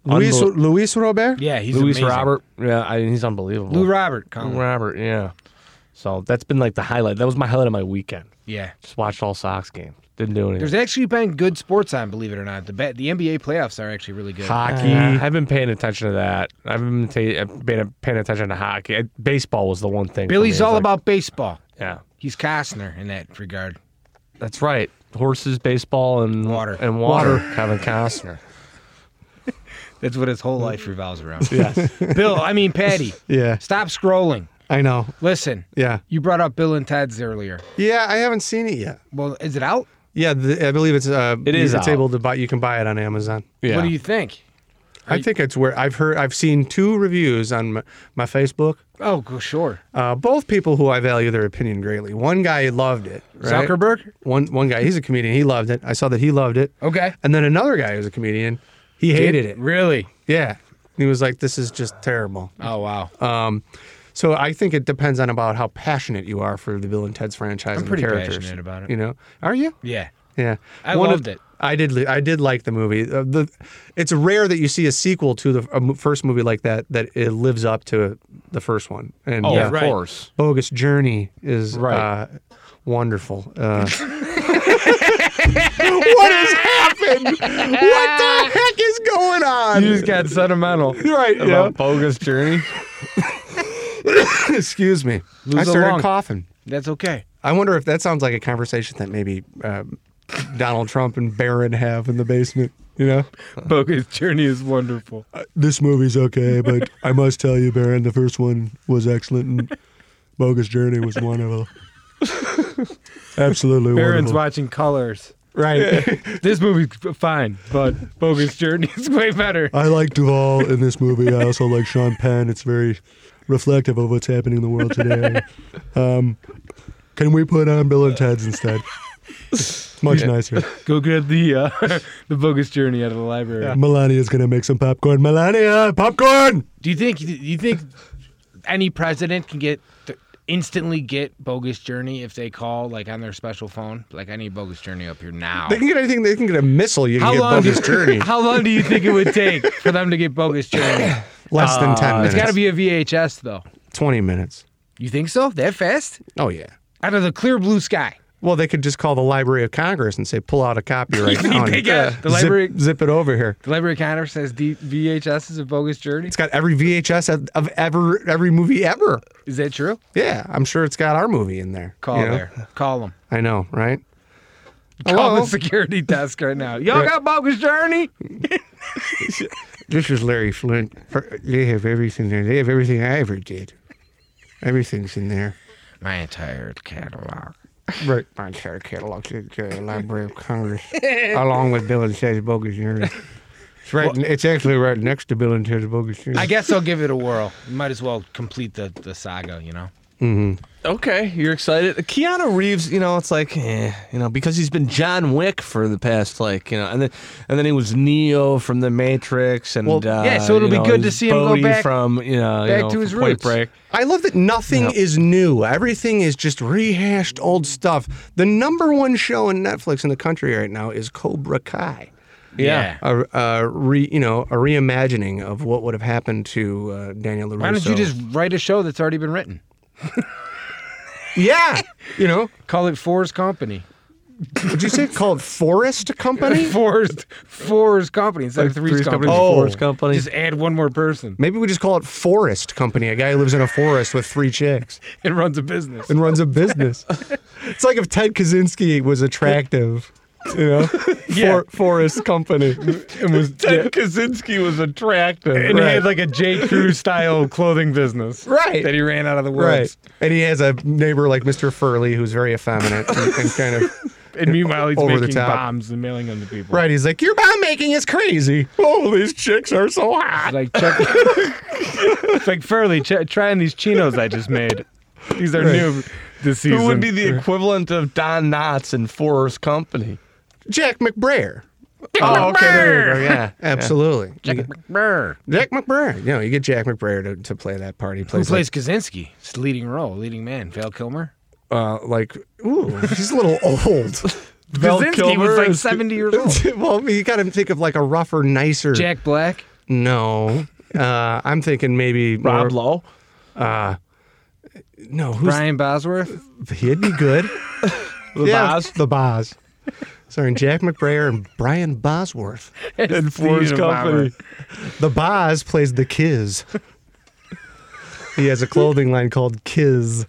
Luis Unbel- Luis Robert. Yeah, he's Luis amazing. Robert. Yeah, I, he's unbelievable. Lou Robert. Colin. Lou Robert, yeah. So that's been like the highlight. That was my highlight of my weekend. Yeah. Just watched all Sox games. Didn't do anything. There's actually been good sports on, believe it or not. The ba- the N B A playoffs are actually really good. Hockey. Uh, I've been paying attention to that. I've been, ta- I've been paying attention to hockey. I, baseball was the one thing. for me. Billy's It was all like- about baseball. Yeah, He's Costner in that regard. that's right. Horses, baseball, and Water. and water. Kevin Costner. That's what his whole life revolves around. Yes. Bill, I mean Patty, Yeah, stop scrolling. I know. Listen, Yeah, you brought up Bill and Ted's earlier. yeah. I haven't seen it yet. Well, is it out? Yeah, the, I believe it's. Uh, It is It's out. able to buy. You can buy it on Amazon. Yeah. What do you think? I think it's where I've heard. I've seen two reviews on my, my Facebook. Oh, go sure. Uh, both people who I value their opinion greatly. One guy loved it. Right? Zuckerberg? One one guy. He's a comedian. He loved it. I saw that he loved it. Okay. And then another guy who's a comedian. He hated it. Really? Yeah. He was like, "This is just terrible." Oh, wow. Um, so I think it depends on about how passionate you are for the Bill and Ted's franchise I'm and pretty the characters. passionate about it. You know, are you? Yeah. Yeah, I One of- loved it. I did. li- I did like the movie. Uh, the it's rare that you see a sequel to the a mo- first movie like that that it lives up to the first one. And Oh, yeah, of right. course. Bogus Journey is Right. uh, wonderful. Uh, what has happened? What the heck is going on? You just got sentimental. right. About Yeah. Bogus Journey. Excuse me. Lose I a started lung. coughing. That's okay. I wonder if that sounds like a conversation that maybe um, Donald Trump and Barron have in the basement. You know, Bogus Journey is wonderful. this movie's okay, but I must tell you, Barron, the first one was excellent, and Bogus Journey was wonderful. Absolutely Baron's wonderful. watching Colors. Right. This movie's fine, but Bogus Journey is way better. I like Duvall in this movie. I also like Sean Penn. It's very reflective of what's happening in the world today. Um, can we put on Bill and Ted's instead? It's much nicer. Go get the uh, the Bogus Journey out of the library. Melania's gonna make some popcorn. Melania, popcorn! Do you think? Do you think any president can get th- instantly get Bogus Journey if they call like on their special phone? Like, I need Bogus Journey up here now. They can get anything. They can get a missile. You can How get long? Bogus do, Journey. How long do you think it would take for them to get Bogus Journey? Less than ten minutes. It's got to be a V H S though. twenty minutes. You think so? That fast? Oh yeah. Out of the clear blue sky. Well, they could just call the Library of Congress and say, "Pull out a copy right now." They and got- the zip, library- zip it over here. The Library of Congress says D- V H S's of Bogus Journey. It's got every V H S of, of ever every movie ever. Is that true? Yeah, I'm sure it's got our movie in there. Call you know? there. Call them. I know, right? Call Hello? the security desk right now. Y'all Right. got Bogus Journey? This is Larry Flint. They have everything there. They have everything I ever did. Everything's in there. My entire catalog. Right. My entire catalog at the Library of Congress, along with Bill and Ted's Bogus Journey. It's right. it's actually right next to Bill and Ted's Bogus Journey. I guess I'll give it a whirl. You might as well complete the, the saga, you know? Okay, you're excited. Keanu Reeves, you know, it's like, eh, you know, because he's been John Wick for the past, like, you know, and then and then he was Neo from The Matrix, and Well, uh, yeah, so it'll you be know, good to he's see him go Bodhi back- from, you know, you back know, to his from Point roots. Break. I love that nothing is new. Everything is just rehashed old stuff. The number one show on Netflix in the country right now is Cobra Kai. Yeah. A, a re, you know, a reimagining of what would have happened to uh, Daniel LaRusso. Why don't you just write a show that's already been written? Yeah, you know, Call it Forrest Company. would you say called Forest Company? Forrest Forrest Company instead of Three's, Three's Company. Company, Oh. Forest Company. Just add one more person Maybe we just call it Forest Company. A guy who lives in a forest with three chicks and runs a business. and runs a business. It's like if Ted Kaczynski was attractive, you know, Yeah. For, Forest Company. And was Ted Kaczynski was attractive. and he Right. had like a J. Crew style clothing business. Right. That he ran out of the Right. woods. And he has a neighbor like Mister Furley who's very effeminate and, and kind of. And meanwhile, he's Over the making top. bombs and mailing them to people. Right. He's like, your bomb making is crazy. Oh, these chicks are so hot. Like, check. It's like Furley, ch- trying these chinos I just made. These are Right. new this season. Who would be the equivalent of Don Knotts in Forrest Company? Jack McBrayer. Oh, okay, there you go. Yeah, Absolutely. Jack You get- McBrayer. Jack McBrayer. You know, you get Jack McBrayer to, to play that part. He Who plays plays Kaczynski? It's the leading role, leading man. Val Kilmer. like, uh, like, ooh, he's a little old. Val Kaczynski Kilmer was like is- seventy years old. Well, you got to think of like a rougher, nicer. Jack Black. No. Uh, I'm thinking maybe more, Rob Lowe. No, who's Brian Bosworth. he'd be good. The yeah, Boz. the Boz. Starring Jack McBrayer and Brian Bosworth. And Forrest Speaking of Company. The Boz plays the Kiz. He has a clothing line called Kiz.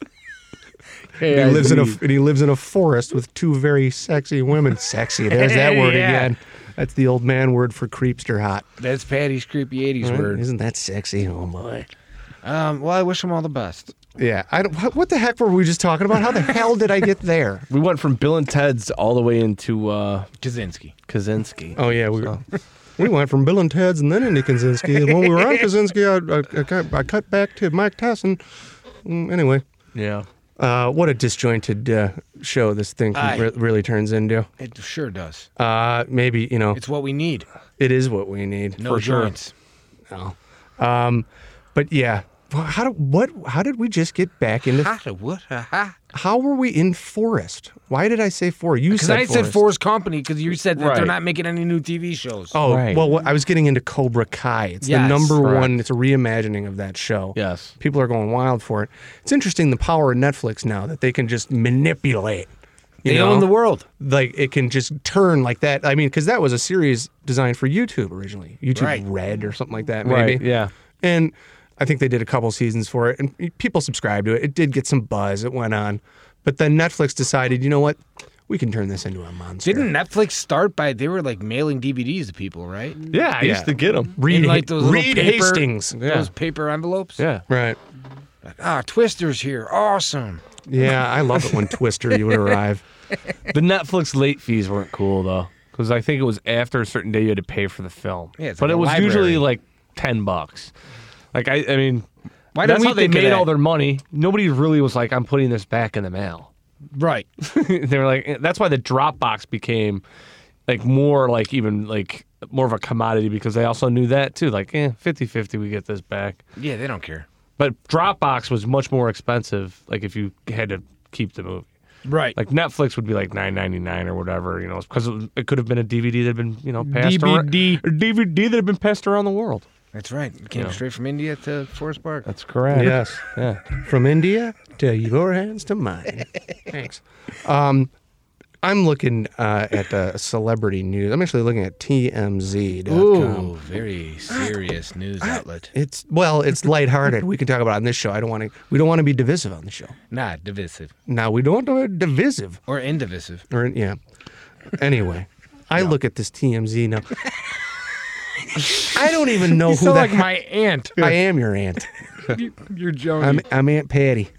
Hey, He I lives in a believe. and he lives in a forest with two very sexy women. Sexy. There's that word Yeah. again. That's the old man word for creepster hot. That's Patty's creepy eighties Right? word. Isn't that sexy? Oh boy. Um, well, I wish him all the best. Yeah. I don't. What, what the heck were we just talking about? How the hell did I get there? We went from Bill and Ted's all the way into uh, Kaczynski. Kaczynski. Oh yeah, we we went from Bill and Ted's and then into Kaczynski. And when we were on Kaczynski, I, I, I, cut, I cut back to Mike Tyson. Mm, Anyway, Yeah. uh, what a disjointed uh, show this thing Aye. re- really turns into. It sure does. Uh, maybe you know It's what we need. it is what we need No for sure. joints. No. Um, but yeah, Well, how do what? How did we just get back into? Ha, what? Ha, ha. How were we in Forest? Why did I say Forest? You Because said I Forest. said Forrest Company because you said that they're Right. not making any new T V shows. Oh Right. well, what- I was getting into Cobra Kai. It's the Yes, number correct. one. It's a reimagining of that show. Yes. People are going wild for it. It's interesting the power of Netflix now that they can just manipulate. You they know? own the world. Like it can just turn like that. I mean, because that was a series designed for YouTube originally. YouTube Right. Red or something like that. Maybe. Right. Yeah. And I think they did a couple seasons for it, and people subscribed to it. It did get some buzz. It went on, but then Netflix decided, you know what, we can turn this into a monster. Didn't Netflix start by they were like mailing D V Ds to people, right? Yeah. I Yeah. used to get them. Reed, In, like, those little Reed paper- Hastings? Yeah. Those paper envelopes. Yeah. Right. Like, ah, Twister's here. Awesome. Yeah, I love it when Twister you would arrive. The Netflix late fees weren't cool though, because I think it was after a certain day you had to pay for the film. Yeah, it's but like it a was library. usually like ten bucks. Like I, I mean, Why didn't that's we how they think of made that? all their money. Nobody really was like, I'm putting this back in the mail. Right. They were like, that's why the Dropbox became like more like even like more of a commodity because they also knew that too. Like, eh, fifty-fifty, we get this back. Yeah, they don't care. But Dropbox was much more expensive. Like if you had to keep the movie. Right. Like Netflix would be like nine ninety nine or whatever, you know, because it, it could have been a D V D that had been, you know, passed D V D. around, or D V D that had been passed around the world. That's right. It came Yeah. straight from India to Forest Park. That's correct. Yes. Yeah. From India to your hands to mine. Thanks. Um, I'm looking uh, at the celebrity news. I'm actually looking at T M Z dot com. Ooh, very serious news outlet. It's well, it's lighthearted. We can talk about it on this show. I don't want to. We don't want to be divisive on the show. Not divisive Now we don't want to be divisive. or indivisive. Or yeah. Anyway, I look at this T M Z now. I don't even know You who sound the like heck- my aunt. I am your aunt. You're Joni. I'm, I'm Aunt Patty.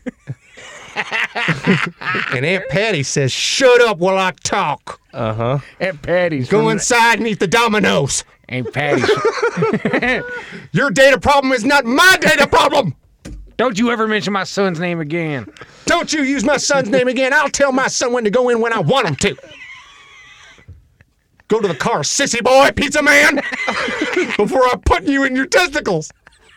And Aunt Patty says, "Shut up while I talk. Uh huh. Aunt Patty's. Go from- inside and eat the Dominoes. Aunt Patty's. Your data problem is not my data problem. Don't you ever mention my son's name again. Don't you use my son's name again. I'll tell my son when to go in when I want him to. Go to the car, sissy boy, pizza man, before I'm putting you in your testicles."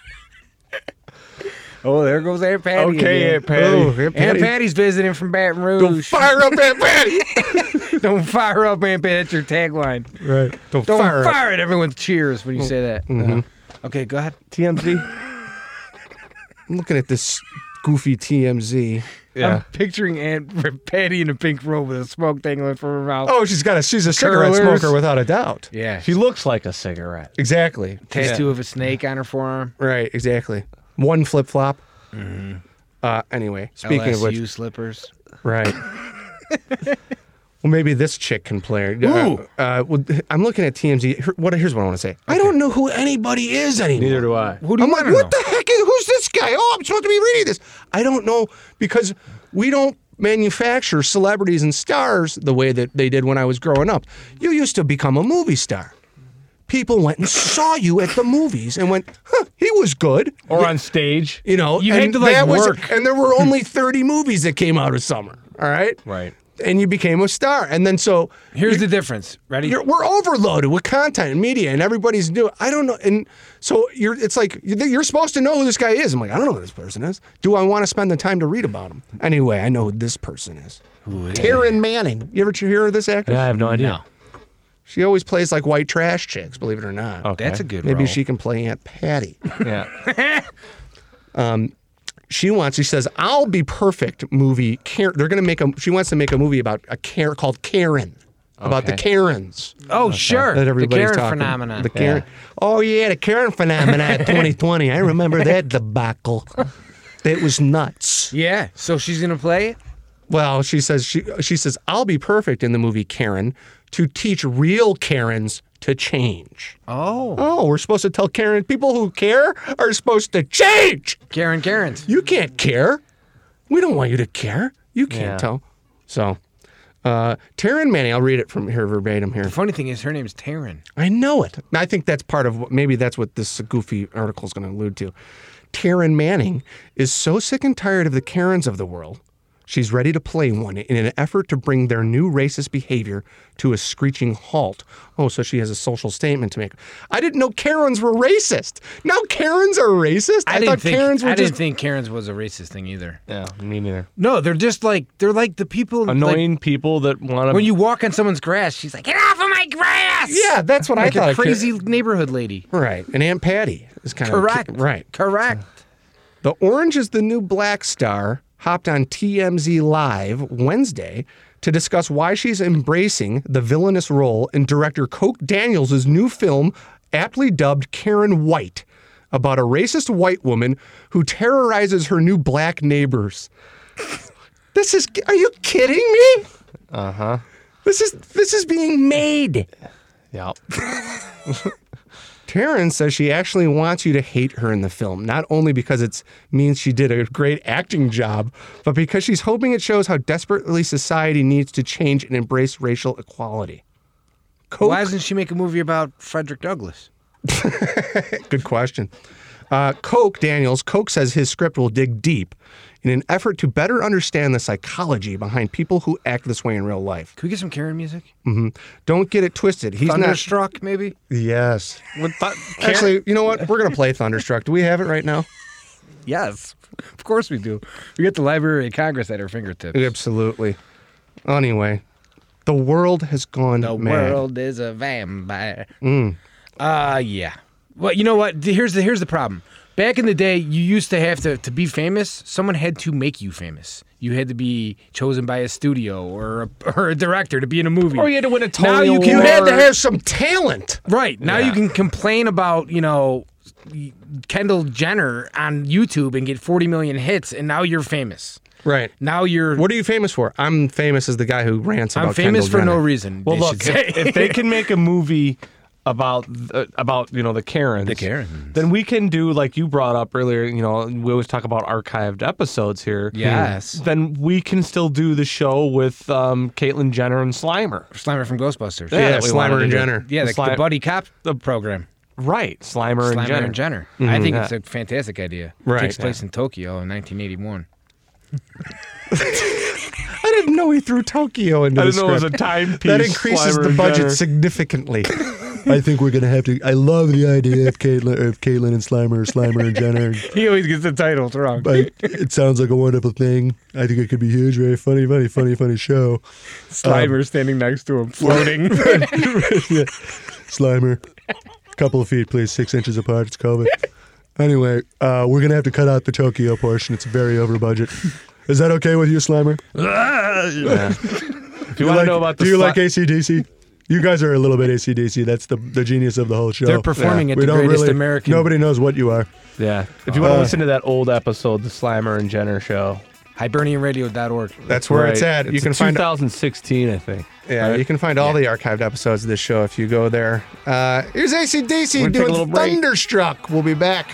Oh, there goes Aunt Patty. Okay, again. Aunt Patty. Oh, Aunt Aunt Patty. Patty's visiting from Baton Rouge. Fire up Aunt Patty. Don't fire up, Aunt Patty. That's your tagline. Right. Don't, Don't fire, fire, up. it. Everyone cheers when you say that. Uh, okay, go ahead. T M Z. I'm looking at this goofy T M Z. Yeah. I'm picturing Aunt Patty in a pink robe with a smoke dangling from her mouth. Oh, she's got a she's a cigarette Curlers. smoker without a doubt. Yeah. She looks like a cigarette. Exactly. Tattoo of a snake on her forearm. Right, exactly. One flip flop. Uh, anyway, speaking L S U of which, slippers. right. Well, maybe this chick can play. Uh, uh, well, I'm looking at T M Z. Here- What? Here's what I want to say. I don't know who anybody is anymore. Neither do I. Who do I'm you like, want to what know? the heck? Is, who's this guy? Oh, I'm supposed to be reading this. I don't know because we don't manufacture celebrities and stars the way that they did when I was growing up. You used to become a movie star. People went and saw you at the movies and went, huh, he was good. Or on stage. You know, You and had to, like, that was- work. and there were only thirty movies that came out of summer. All right. Right. And you became a star. And then so Here's the difference. Ready? you're, we're overloaded with content and media, and everybody's doing. I don't know, and so you're. It's like you're you're supposed to know who this guy is. I'm like, I don't know who this person is. Do I want to spend the time to read about him? Anyway, I know who this person is. Who is Taryn Manning. You ever hear of this actress? Yeah, I have no idea. She always plays like white trash chicks, believe it or not. Okay. That's a good Maybe role. she can play Aunt Patty. Yeah. She wants, she says, I'll Be Perfect movie. Karen, they're going to make a, she wants to make a movie about a Karen, called Karen, about the Okay. Karens Oh, sure. that The everybody's Karen talking. phenomenon. The Karen. Oh, yeah, the Karen phenomenon twenty twenty. I remember that debacle. That was nuts. Yeah. So she's gonna play it. Well, she says, she, she says, I'll be perfect in the movie Karen to teach real Karens to change. Oh. Oh, we're supposed to tell Karen, people who care are supposed to change. Karen Karens. You can't care. We don't want you to care. You can't Yeah. tell. So, uh, Taryn Manning, I'll read it from here verbatim here. The funny thing is, her name's Taryn. I know it. I think that's part of what, maybe that's what this goofy article is going to allude to. Taryn Manning is so sick and tired of the Karens of the world, she's ready to play one in an effort to bring their new racist behavior to a screeching halt. Oh, so she has a social statement to make. I didn't know Karens were racist. Now Karens are racist? I, I, didn't thought think Karens were I just... didn't think Karens was a racist thing either. Yeah. Me neither. No, they're just like they're like the people like, Annoying people that want to. when you walk on someone's grass, she's like, "Get off of my grass!" Yeah, that's what like I thought. a of Kar- crazy neighborhood lady. Right. And Aunt Patty is kind Correct. of... Right. Correct. The Orange is the New Black star hopped on T M Z Live Wednesday to discuss why she's embracing the villainous role in director Coke Daniels' new film, aptly dubbed Karen White, about a racist white woman who terrorizes her new black neighbors. This is... Are you kidding me? Uh huh. This is this is being made. Yeah. Taryn says she actually wants you to hate her in the film, not only because it means she did a great acting job, but because she's hoping it shows how desperately society needs to change and embrace racial equality. Coke, Why doesn't she make a movie about Frederick Douglass? good question. Uh, Coke Daniels, Coke says his script will dig deep in an effort to better understand the psychology behind people who act this way in real life. Can we get some Karen music? Don't get it twisted. He's Thunderstruck, maybe? not. Yes. With th- Actually, you know what? We're gonna play Thunderstruck. Do we have it right now? Yes, of course we do. We got the Library of Congress at our fingertips. Absolutely. Anyway, the world has gone The mad. world is a vampire. Uh yeah. Well, you know what? Here's the here's the problem. Back in the day, you used to have to to be famous. Someone had to make you famous. You had to be chosen by a studio or a, or a director to be in a movie. Or you had to win a Tony Now you Award. can- You had to have some talent. Right. Now Yeah. you can complain about, you know, Kendall Jenner on YouTube and get forty million hits, and now you're famous. Right. Now you're. What are you famous for? I'm famous as the guy who rants about I'm famous Kendall for no Jenner. reason. Well, they look, should if, say. if they can make a movie about uh, about you know the Karens, The Karens. then we can do like you brought up earlier. You know, we always talk about archived episodes here. Yes. Then we can still do the show with um, Caitlyn Jenner and Slimer. Slimer from Ghostbusters. Yeah, that we wanted Slimer to and do. Jenner. Yeah, the, Sli- the buddy cop the program. Right, Slimer, Slimer and Jenner. and Jenner. I think Yeah. it's a fantastic idea. Right. Takes place in Tokyo in nineteen eighty-one. I didn't know he threw Tokyo into I the didn't know it was a script. timepiece. That increases Slimer the and budget Jenner. significantly. I think we're gonna have to. I love the idea of Caitlyn, of Caitlyn and Slimer, or Slimer and Jenner. He always gets the titles wrong. But it sounds like a wonderful thing. I think it could be huge. Very funny, funny, funny, funny show. Slimer standing next to him, floating. Yeah. Slimer, couple of feet, please, six inches apart. It's COVID. Anyway, uh, we're gonna have to cut out the Tokyo portion. It's very over budget. Is that okay with you, Slimer? If you You want like, to know about the do you Sli- like A C D C? You guys are a little bit A C D C. That's the the genius of the whole show. They're performing at We the don't greatest really. American. Nobody knows what you are. Yeah. If you want to Uh, listen to that old episode, the Slimer and Jenner show. Hibernian radio dot org. That's where it's Right. at. You It's can a find twenty sixteen, I think. yeah, right? you can find all the archived episodes of this show if you go there. Uh, here's A C D C We're gonna take a doing little break. Thunderstruck. We'll be back.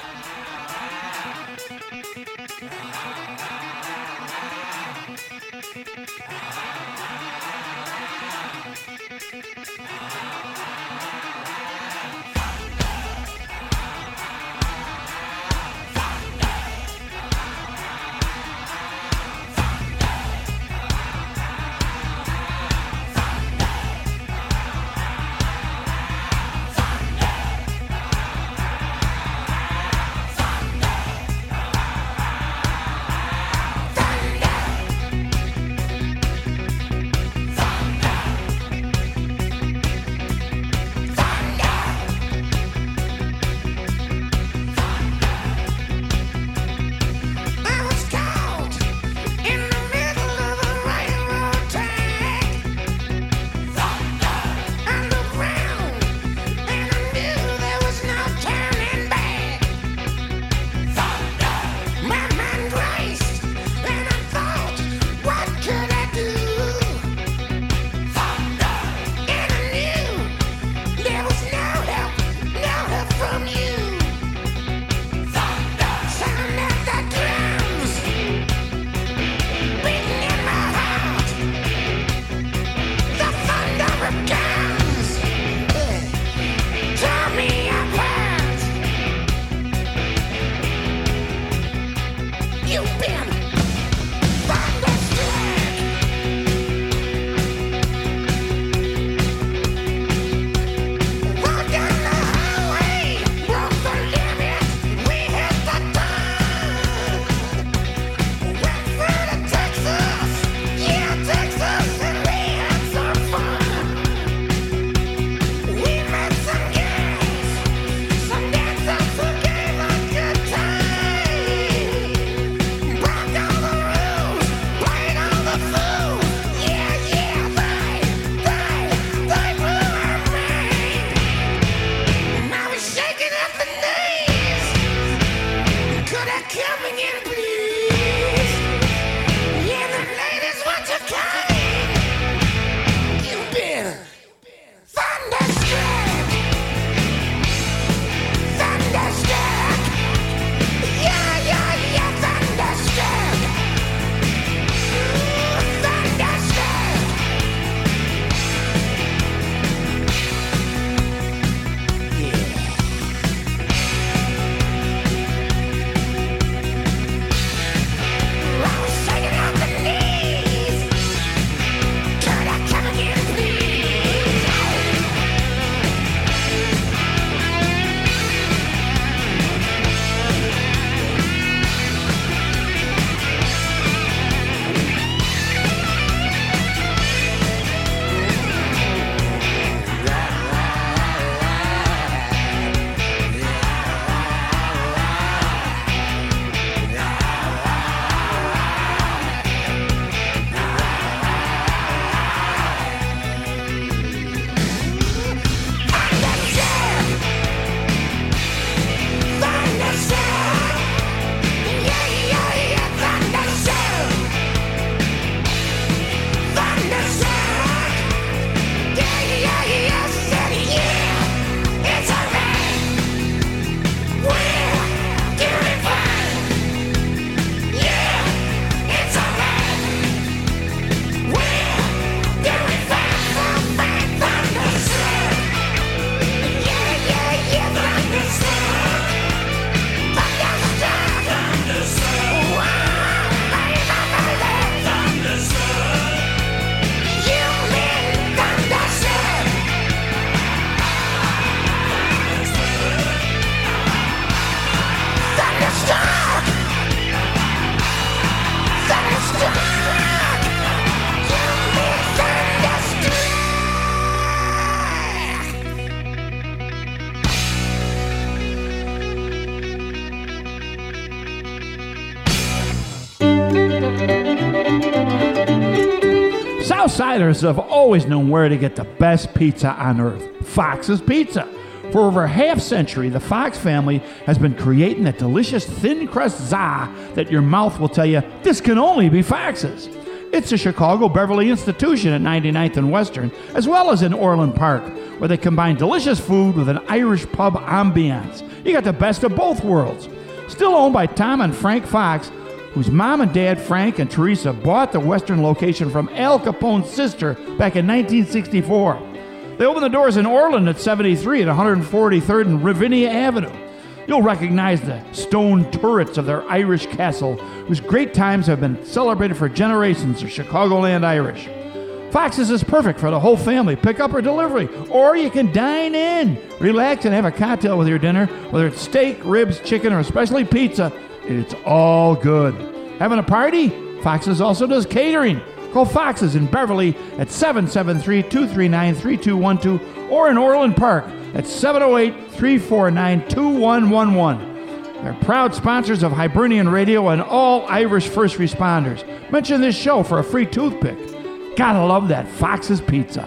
Southsiders have always known where to get the best pizza on earth, Fox's Pizza. For over a half century, the Fox family has been creating that delicious thin crust za that your mouth will tell you, this can only be Fox's. It's a Chicago Beverly institution at ninety-ninth and Western, as well as in Orland Park, where they combine delicious food with an Irish pub ambiance. You got the best of both worlds. Still owned by Tom and Frank Fox, whose mom and dad, Frank and Teresa, bought the Western location from Al Capone's sister back in nineteen sixty-four. They opened the doors in Orland at seventy-three and one forty-third and Ravinia Avenue. You'll recognize the stone turrets of their Irish castle, whose great times have been celebrated for generations of Chicagoland Irish. Fox's is perfect for the whole family, pick up or delivery, or you can dine in. Relax and have a cocktail with your dinner, whether it's steak, ribs, chicken, or especially pizza. It's all good. Having a party? Fox's also does catering. Call Fox's in Beverly at seven seven three, two three nine, three two one two or in Orland Park at seven oh eight, three four nine, two one one one. They're proud sponsors of Hibernian Radio and all Irish first responders. Mention this show for a free toothpick. Gotta love that Fox's Pizza.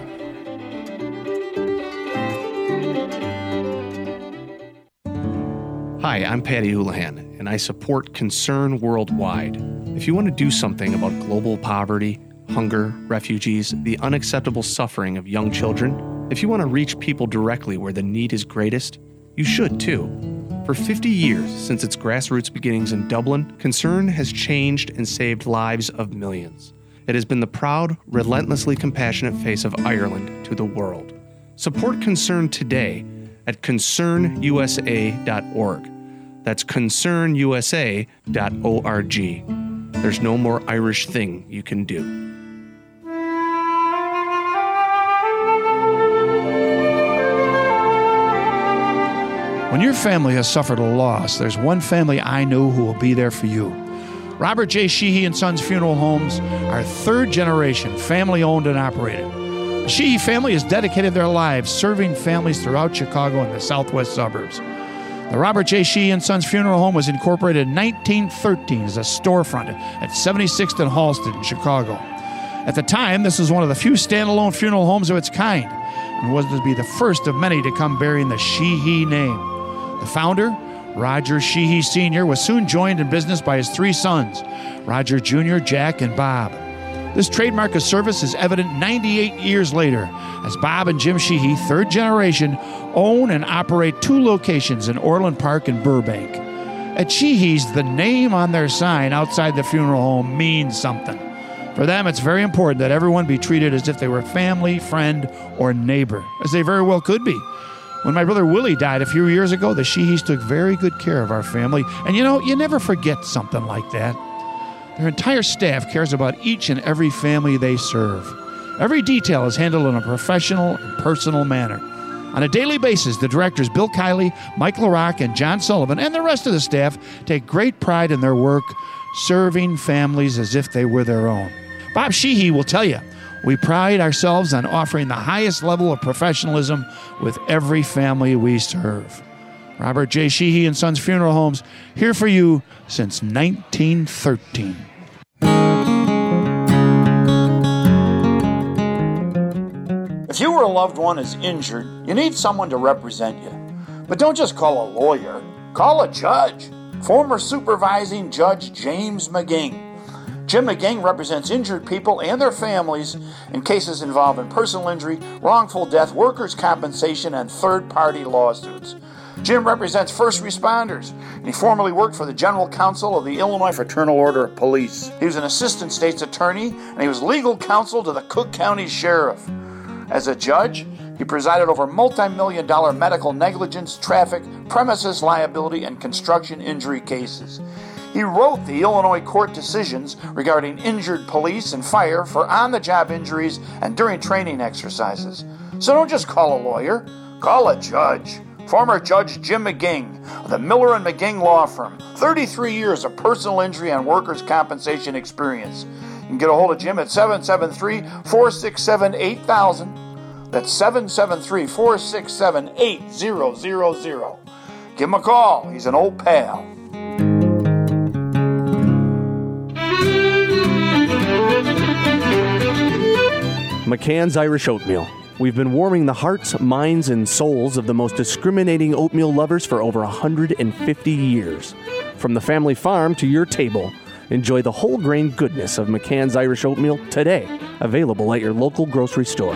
Hi, I'm Patty Houlihan, and I support Concern Worldwide. If you want to do something about global poverty, hunger, refugees, the unacceptable suffering of young children, if you want to reach people directly where the need is greatest, you should too. For fifty years, since its grassroots beginnings in Dublin, Concern has changed and saved lives of millions. It has been the proud, relentlessly compassionate face of Ireland to the world. Support Concern today at concern u s a dot org. That's concern u s a dot org. There's no more Irish thing you can do. When your family has suffered a loss, there's one family I know who will be there for you. Robert J. Sheehy and Sons Funeral Homes are third generation, family owned and operated. The Sheehy family has dedicated their lives serving families throughout Chicago and the southwest suburbs. The Robert J. Sheehy and Sons Funeral Home was incorporated in nineteen thirteen as a storefront at seventy-sixth and Halsted in Chicago. At the time, this was one of the few standalone funeral homes of its kind and was to be the first of many to come bearing the Sheehy name. The founder, Roger Sheehy Senior, was soon joined in business by his three sons, Roger Junior, Jack, and Bob. This trademark of service is evident ninety-eight years later, as Bob and Jim Sheehy, third generation, own and operate two locations in Orland Park and Burbank. At Sheehy's, the name on their sign outside the funeral home means something. For them, it's very important that everyone be treated as if they were family, friend, or neighbor, as they very well could be. When my brother Willie died a few years ago, the Sheehys took very good care of our family. And you know, you never forget something like that. Their entire staff cares about each and every family they serve. Every detail is handled in a professional and personal manner. On a daily basis, the directors Bill Kiley, Mike LaRock, and John Sullivan, and the rest of the staff take great pride in their work, serving families as if they were their own. Bob Sheehy will tell you, we pride ourselves on offering the highest level of professionalism with every family we serve. Robert J. Sheehy and Sons Funeral Homes, here for you since nineteen thirteen. If you or a loved one is injured, you need someone to represent you. But don't just call a lawyer, call a judge. Former Supervising Judge James McGing. Jim McGing represents injured people and their families in cases involving personal injury, wrongful death, workers' compensation, and third-party lawsuits. Jim represents first responders, and he formerly worked for the General Counsel of the Illinois Fraternal Order of Police. He was an assistant state's attorney, and he was legal counsel to the Cook County Sheriff. As a judge, he presided over multi-million dollar medical negligence, traffic, premises liability, and construction injury cases. He wrote the Illinois court decisions regarding injured police and fire for on-the-job injuries and during training exercises. So don't just call a lawyer, call a judge. Former Judge Jim McGing of the Miller and McGing Law Firm, thirty-three years of personal injury and workers' compensation experience. You can get a hold of Jim at seven seven three, four six seven, eight thousand. That's seven seven three, four six seven, eight thousand. Give him a call. He's an old pal. McCann's Irish Oatmeal. We've been warming the hearts, minds, and souls of the most discriminating oatmeal lovers for over one hundred fifty years. From the family farm to your table, enjoy the whole grain goodness of McCann's Irish Oatmeal today. Available at your local grocery store.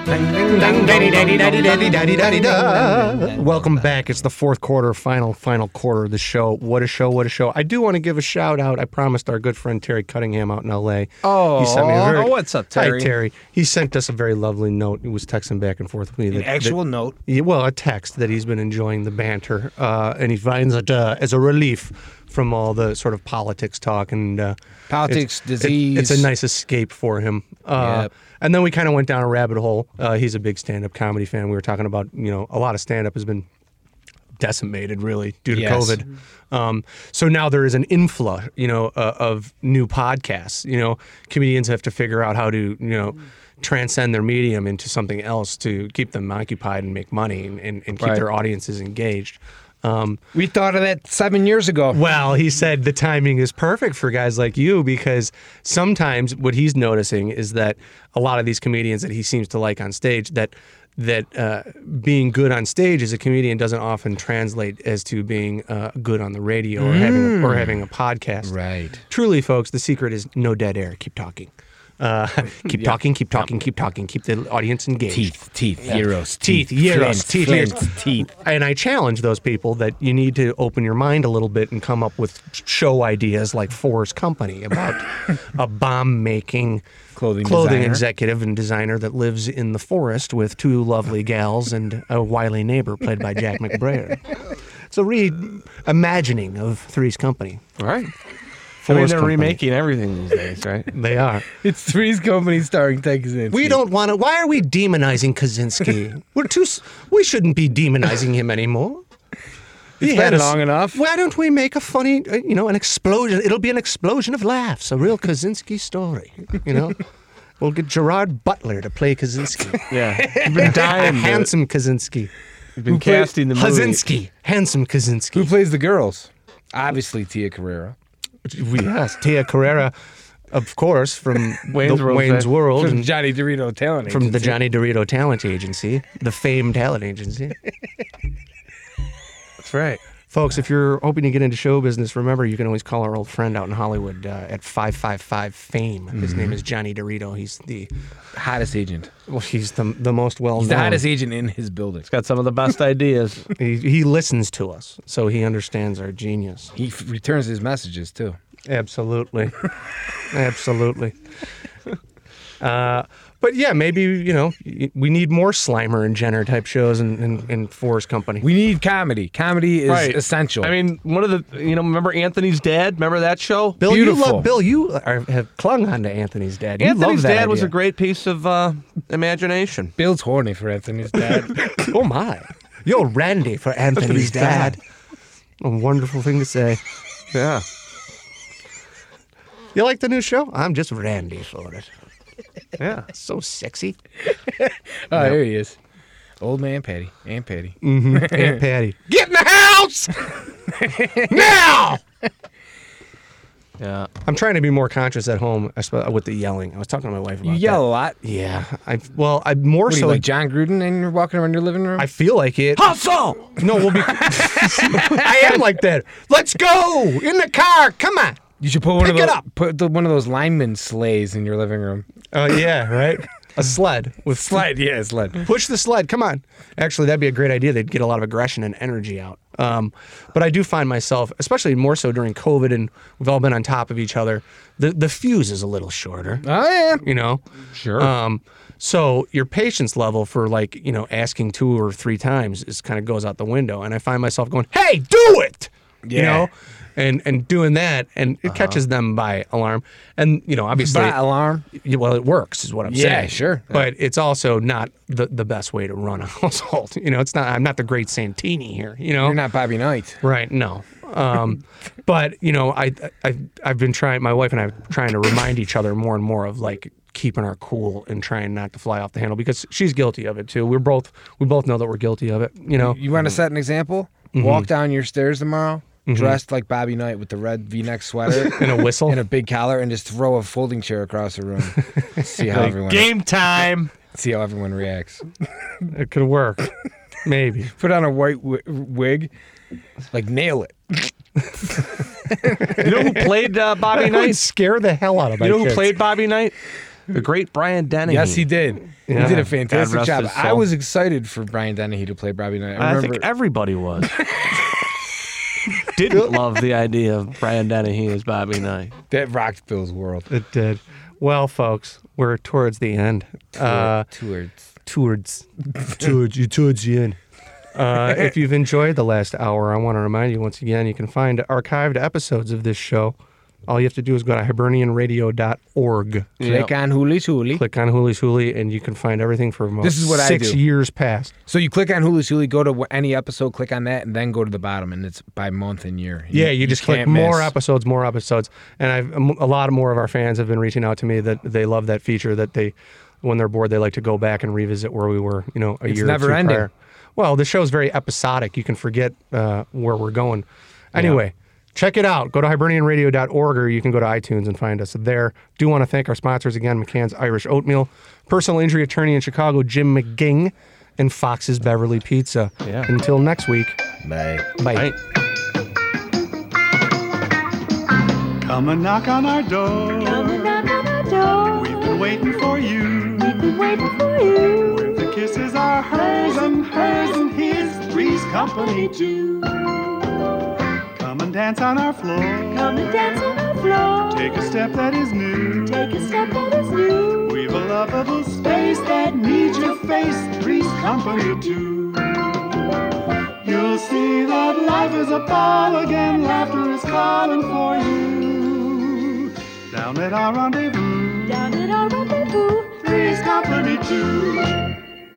Welcome back. It's the fourth quarter, final, final quarter of the show. What a show, what a show. I do want to give a shout out. I promised our good friend Terry Cunningham out in L A. Oh, he sent me a very, oh, what's up, Terry? Hi, Terry. He sent us a very lovely note. He was texting back and forth with me. An that, actual that, note? Yeah, well, a text that he's been enjoying the banter, uh, and he finds it uh, as a relief from all the sort of politics talk and uh, Politics, it's, disease. It, it's a nice escape for him. Uh, Yep. And then we kind of went down a rabbit hole. Uh, he's a big stand-up comedy fan. We were talking about, you know, a lot of stand-up has been decimated, really, due to Yes. COVID. Um, so now there is an influx, you know, uh, of new podcasts. You know, comedians have to figure out how to, you know, transcend their medium into something else to keep them occupied and make money and, and, and keep Right. their audiences engaged. Um, We thought of that seven years ago. well, he said the timing is perfect for guys like you because sometimes what he's noticing is that a lot of these comedians that he seems to like on stage, that that uh, being good on stage as a comedian doesn't often translate as to being uh, good on the radio or having a, or having a podcast. Right. Truly, folks, the secret is no dead air. Keep talking. Uh, keep talking, keep talking, keep talking, keep the audience engaged. Teeth, teeth, heroes, Teeth, teeth, gyros, flint, teeth, flint, gyros. teeth. And I challenge those people that you need to open your mind a little bit and come up with show ideas like Forrest Company about a bomb-making Clothing clothing designer. executive and designer that lives in the forest with two lovely gals and a wily neighbor played by Jack McBrayer. It's a reimagining of Three's Company. All right. I mean, Forrest they're Company. remaking everything these days, right? They are. It's Three's Company starring Ted Kaczynski. We don't want to. Why are we demonizing Kaczynski? We're too. s- We shouldn't be demonizing him anymore. He It's had been a s- long enough. Why don't we make a funny, uh, you know, an explosion? It'll be an explosion of laughs, a real Kaczynski story. You know, we'll get Gerard Butler to play Kaczynski. Yeah. You've been dying. to- Handsome Kaczynski. You've been played- casting the movie. Kaczynski. Handsome Who Kaczynski. plays the girls? Obviously, Tia Carrera. We yes, Tia Carrera, of course, from Wayne's the World Wayne's fame. World, From and Johnny Dorito Talent from the Agency. Johnny Dorito Talent Agency, the famed talent agency. That's right. Folks, if you're hoping to get into show business, remember you can always call our old friend out in Hollywood uh, at five five five fame. His name is Johnny Dorito. He's the Hottest agent. well, he's the the most well He's the known. hottest agent in his building. It's got some of the best ideas. He, he listens to us, so he understands our genius. He f- returns his messages, too. Absolutely, absolutely. Uh, but yeah, maybe you know y- we need more Slimer and Jenner type shows in, in, in Forrest Company. We need comedy. Comedy is Right. essential. I mean, one of the, you know, remember Anthony's dad? Remember that show? Bill, you beautiful. love Bill. You are, have clung on to Anthony's dad. You Anthony's love that dad was a idea. great piece of uh, imagination. Bill's horny for Anthony's dad. Oh my! You're Randy for Anthony's dad. A wonderful thing to say. Yeah. You like the new show? I'm just Randy for it. Yeah. So sexy. Oh, here he is. Old man Patty. Aunt Patty. Aunt Patty. Get in the house now. Yeah. I'm trying to be more conscious at home I suppose, with the yelling. I was talking to my wife about You yell that. a lot. Yeah. I well, I more What are so. you, like John Gruden and you're walking around your living room? I feel like it. Hustle! No, we'll be. I am like that. Let's go in the car. Come on. you should put one pick of it those, up. put the, one of those lineman sleighs in your living room. Oh yeah, right. A sled with Sled, yeah, sled. Push the sled. Come on. Actually, that'd be a great idea. They'd get a lot of aggression and energy out. Um, but I do find myself, especially more so during COVID, and we've all been on top of each other. The the fuse is a little shorter. Oh, yeah. You know. Sure. Um, so your patience level for like you know asking two or three times is kind of goes out the window, and I find myself going, "Hey, do it!" You Yeah. know. And and doing that, and it catches them by alarm. And, you know, obviously... By alarm. Yeah, well, it works, is what I'm Yeah, saying. sure. But it's also not the, the best way to run a household. You know, it's not. I'm not the great Santini here. You know, You're not Bobby Knight. right? No. Um, but you know, I I I've been trying. My wife and I are trying to remind each other more and more of like keeping our cool and trying not to fly off the handle because she's guilty of it too. We're both we both know that we're guilty of it. You know. You want to set an example? Walk down your stairs tomorrow. dressed like Bobby Knight with the red V-neck sweater And a whistle. and a big collar, and just throw a folding chair across the room. See how everyone Game time. see how everyone reacts. It could work. Maybe. Put on a white w- wig, like nail it. You know who played uh, Bobby That would Knight? scare the hell out of my You know who kids. played Bobby Knight? The great Brian Dennehy. Yes, he did. Yeah. He did a God fantastic rest job. his I soul. was excited for Brian Dennehy to play Bobby Knight. I I remember think everybody was. Didn't love the idea of Brian Dennehy as Bobby Knight. that rocked Bill's world. It did. Well, folks, we're towards the end. Uh, Towards. towards. Towards you, towards the end. Uh, if you've enjoyed the last hour, I want to remind you once again, you can find archived episodes of this show. All you have to do is go to hibernian radio dot org. Click on Hooli's Hooli. Click on Hooli's Hooli, and you can find everything from uh, This is what I six do. years past. So you click on Hooli's Hooli, go to wh- any episode, click on that, and then go to the bottom, and it's by month and year. Yeah, you, just click can't more miss. episodes, more episodes, and I've um, a lot more of our fans have been reaching out to me that they love that feature. That they, when they're bored, they like to go back and revisit where we were, you know, a It's year never or two ending. prior. Well, the show's very episodic. You can forget uh, where we're going. Anyway, check it out. Go to hibernian radio dot org, or you can go to iTunes and find us there. Do want to thank our sponsors again: McCann's Irish Oatmeal, personal injury attorney in Chicago Jim McGing, and Fox's Beverly Pizza. Yeah. Until next week. Bye. Bye. Right. Come and knock on our door. Come and knock on our door. We've been waiting for you. We've been waiting for you. Where the kisses are hers and hers and his. Three's company too. Come and dance on our floor. Come and dance on our floor. Take a step that is new. Take a step that is new. We've a lovable space that needs your face. Three's company too. You'll see that life is a ball again. Laughter is calling for you. Down at our rendezvous. Down at our rendezvous. Three's company too.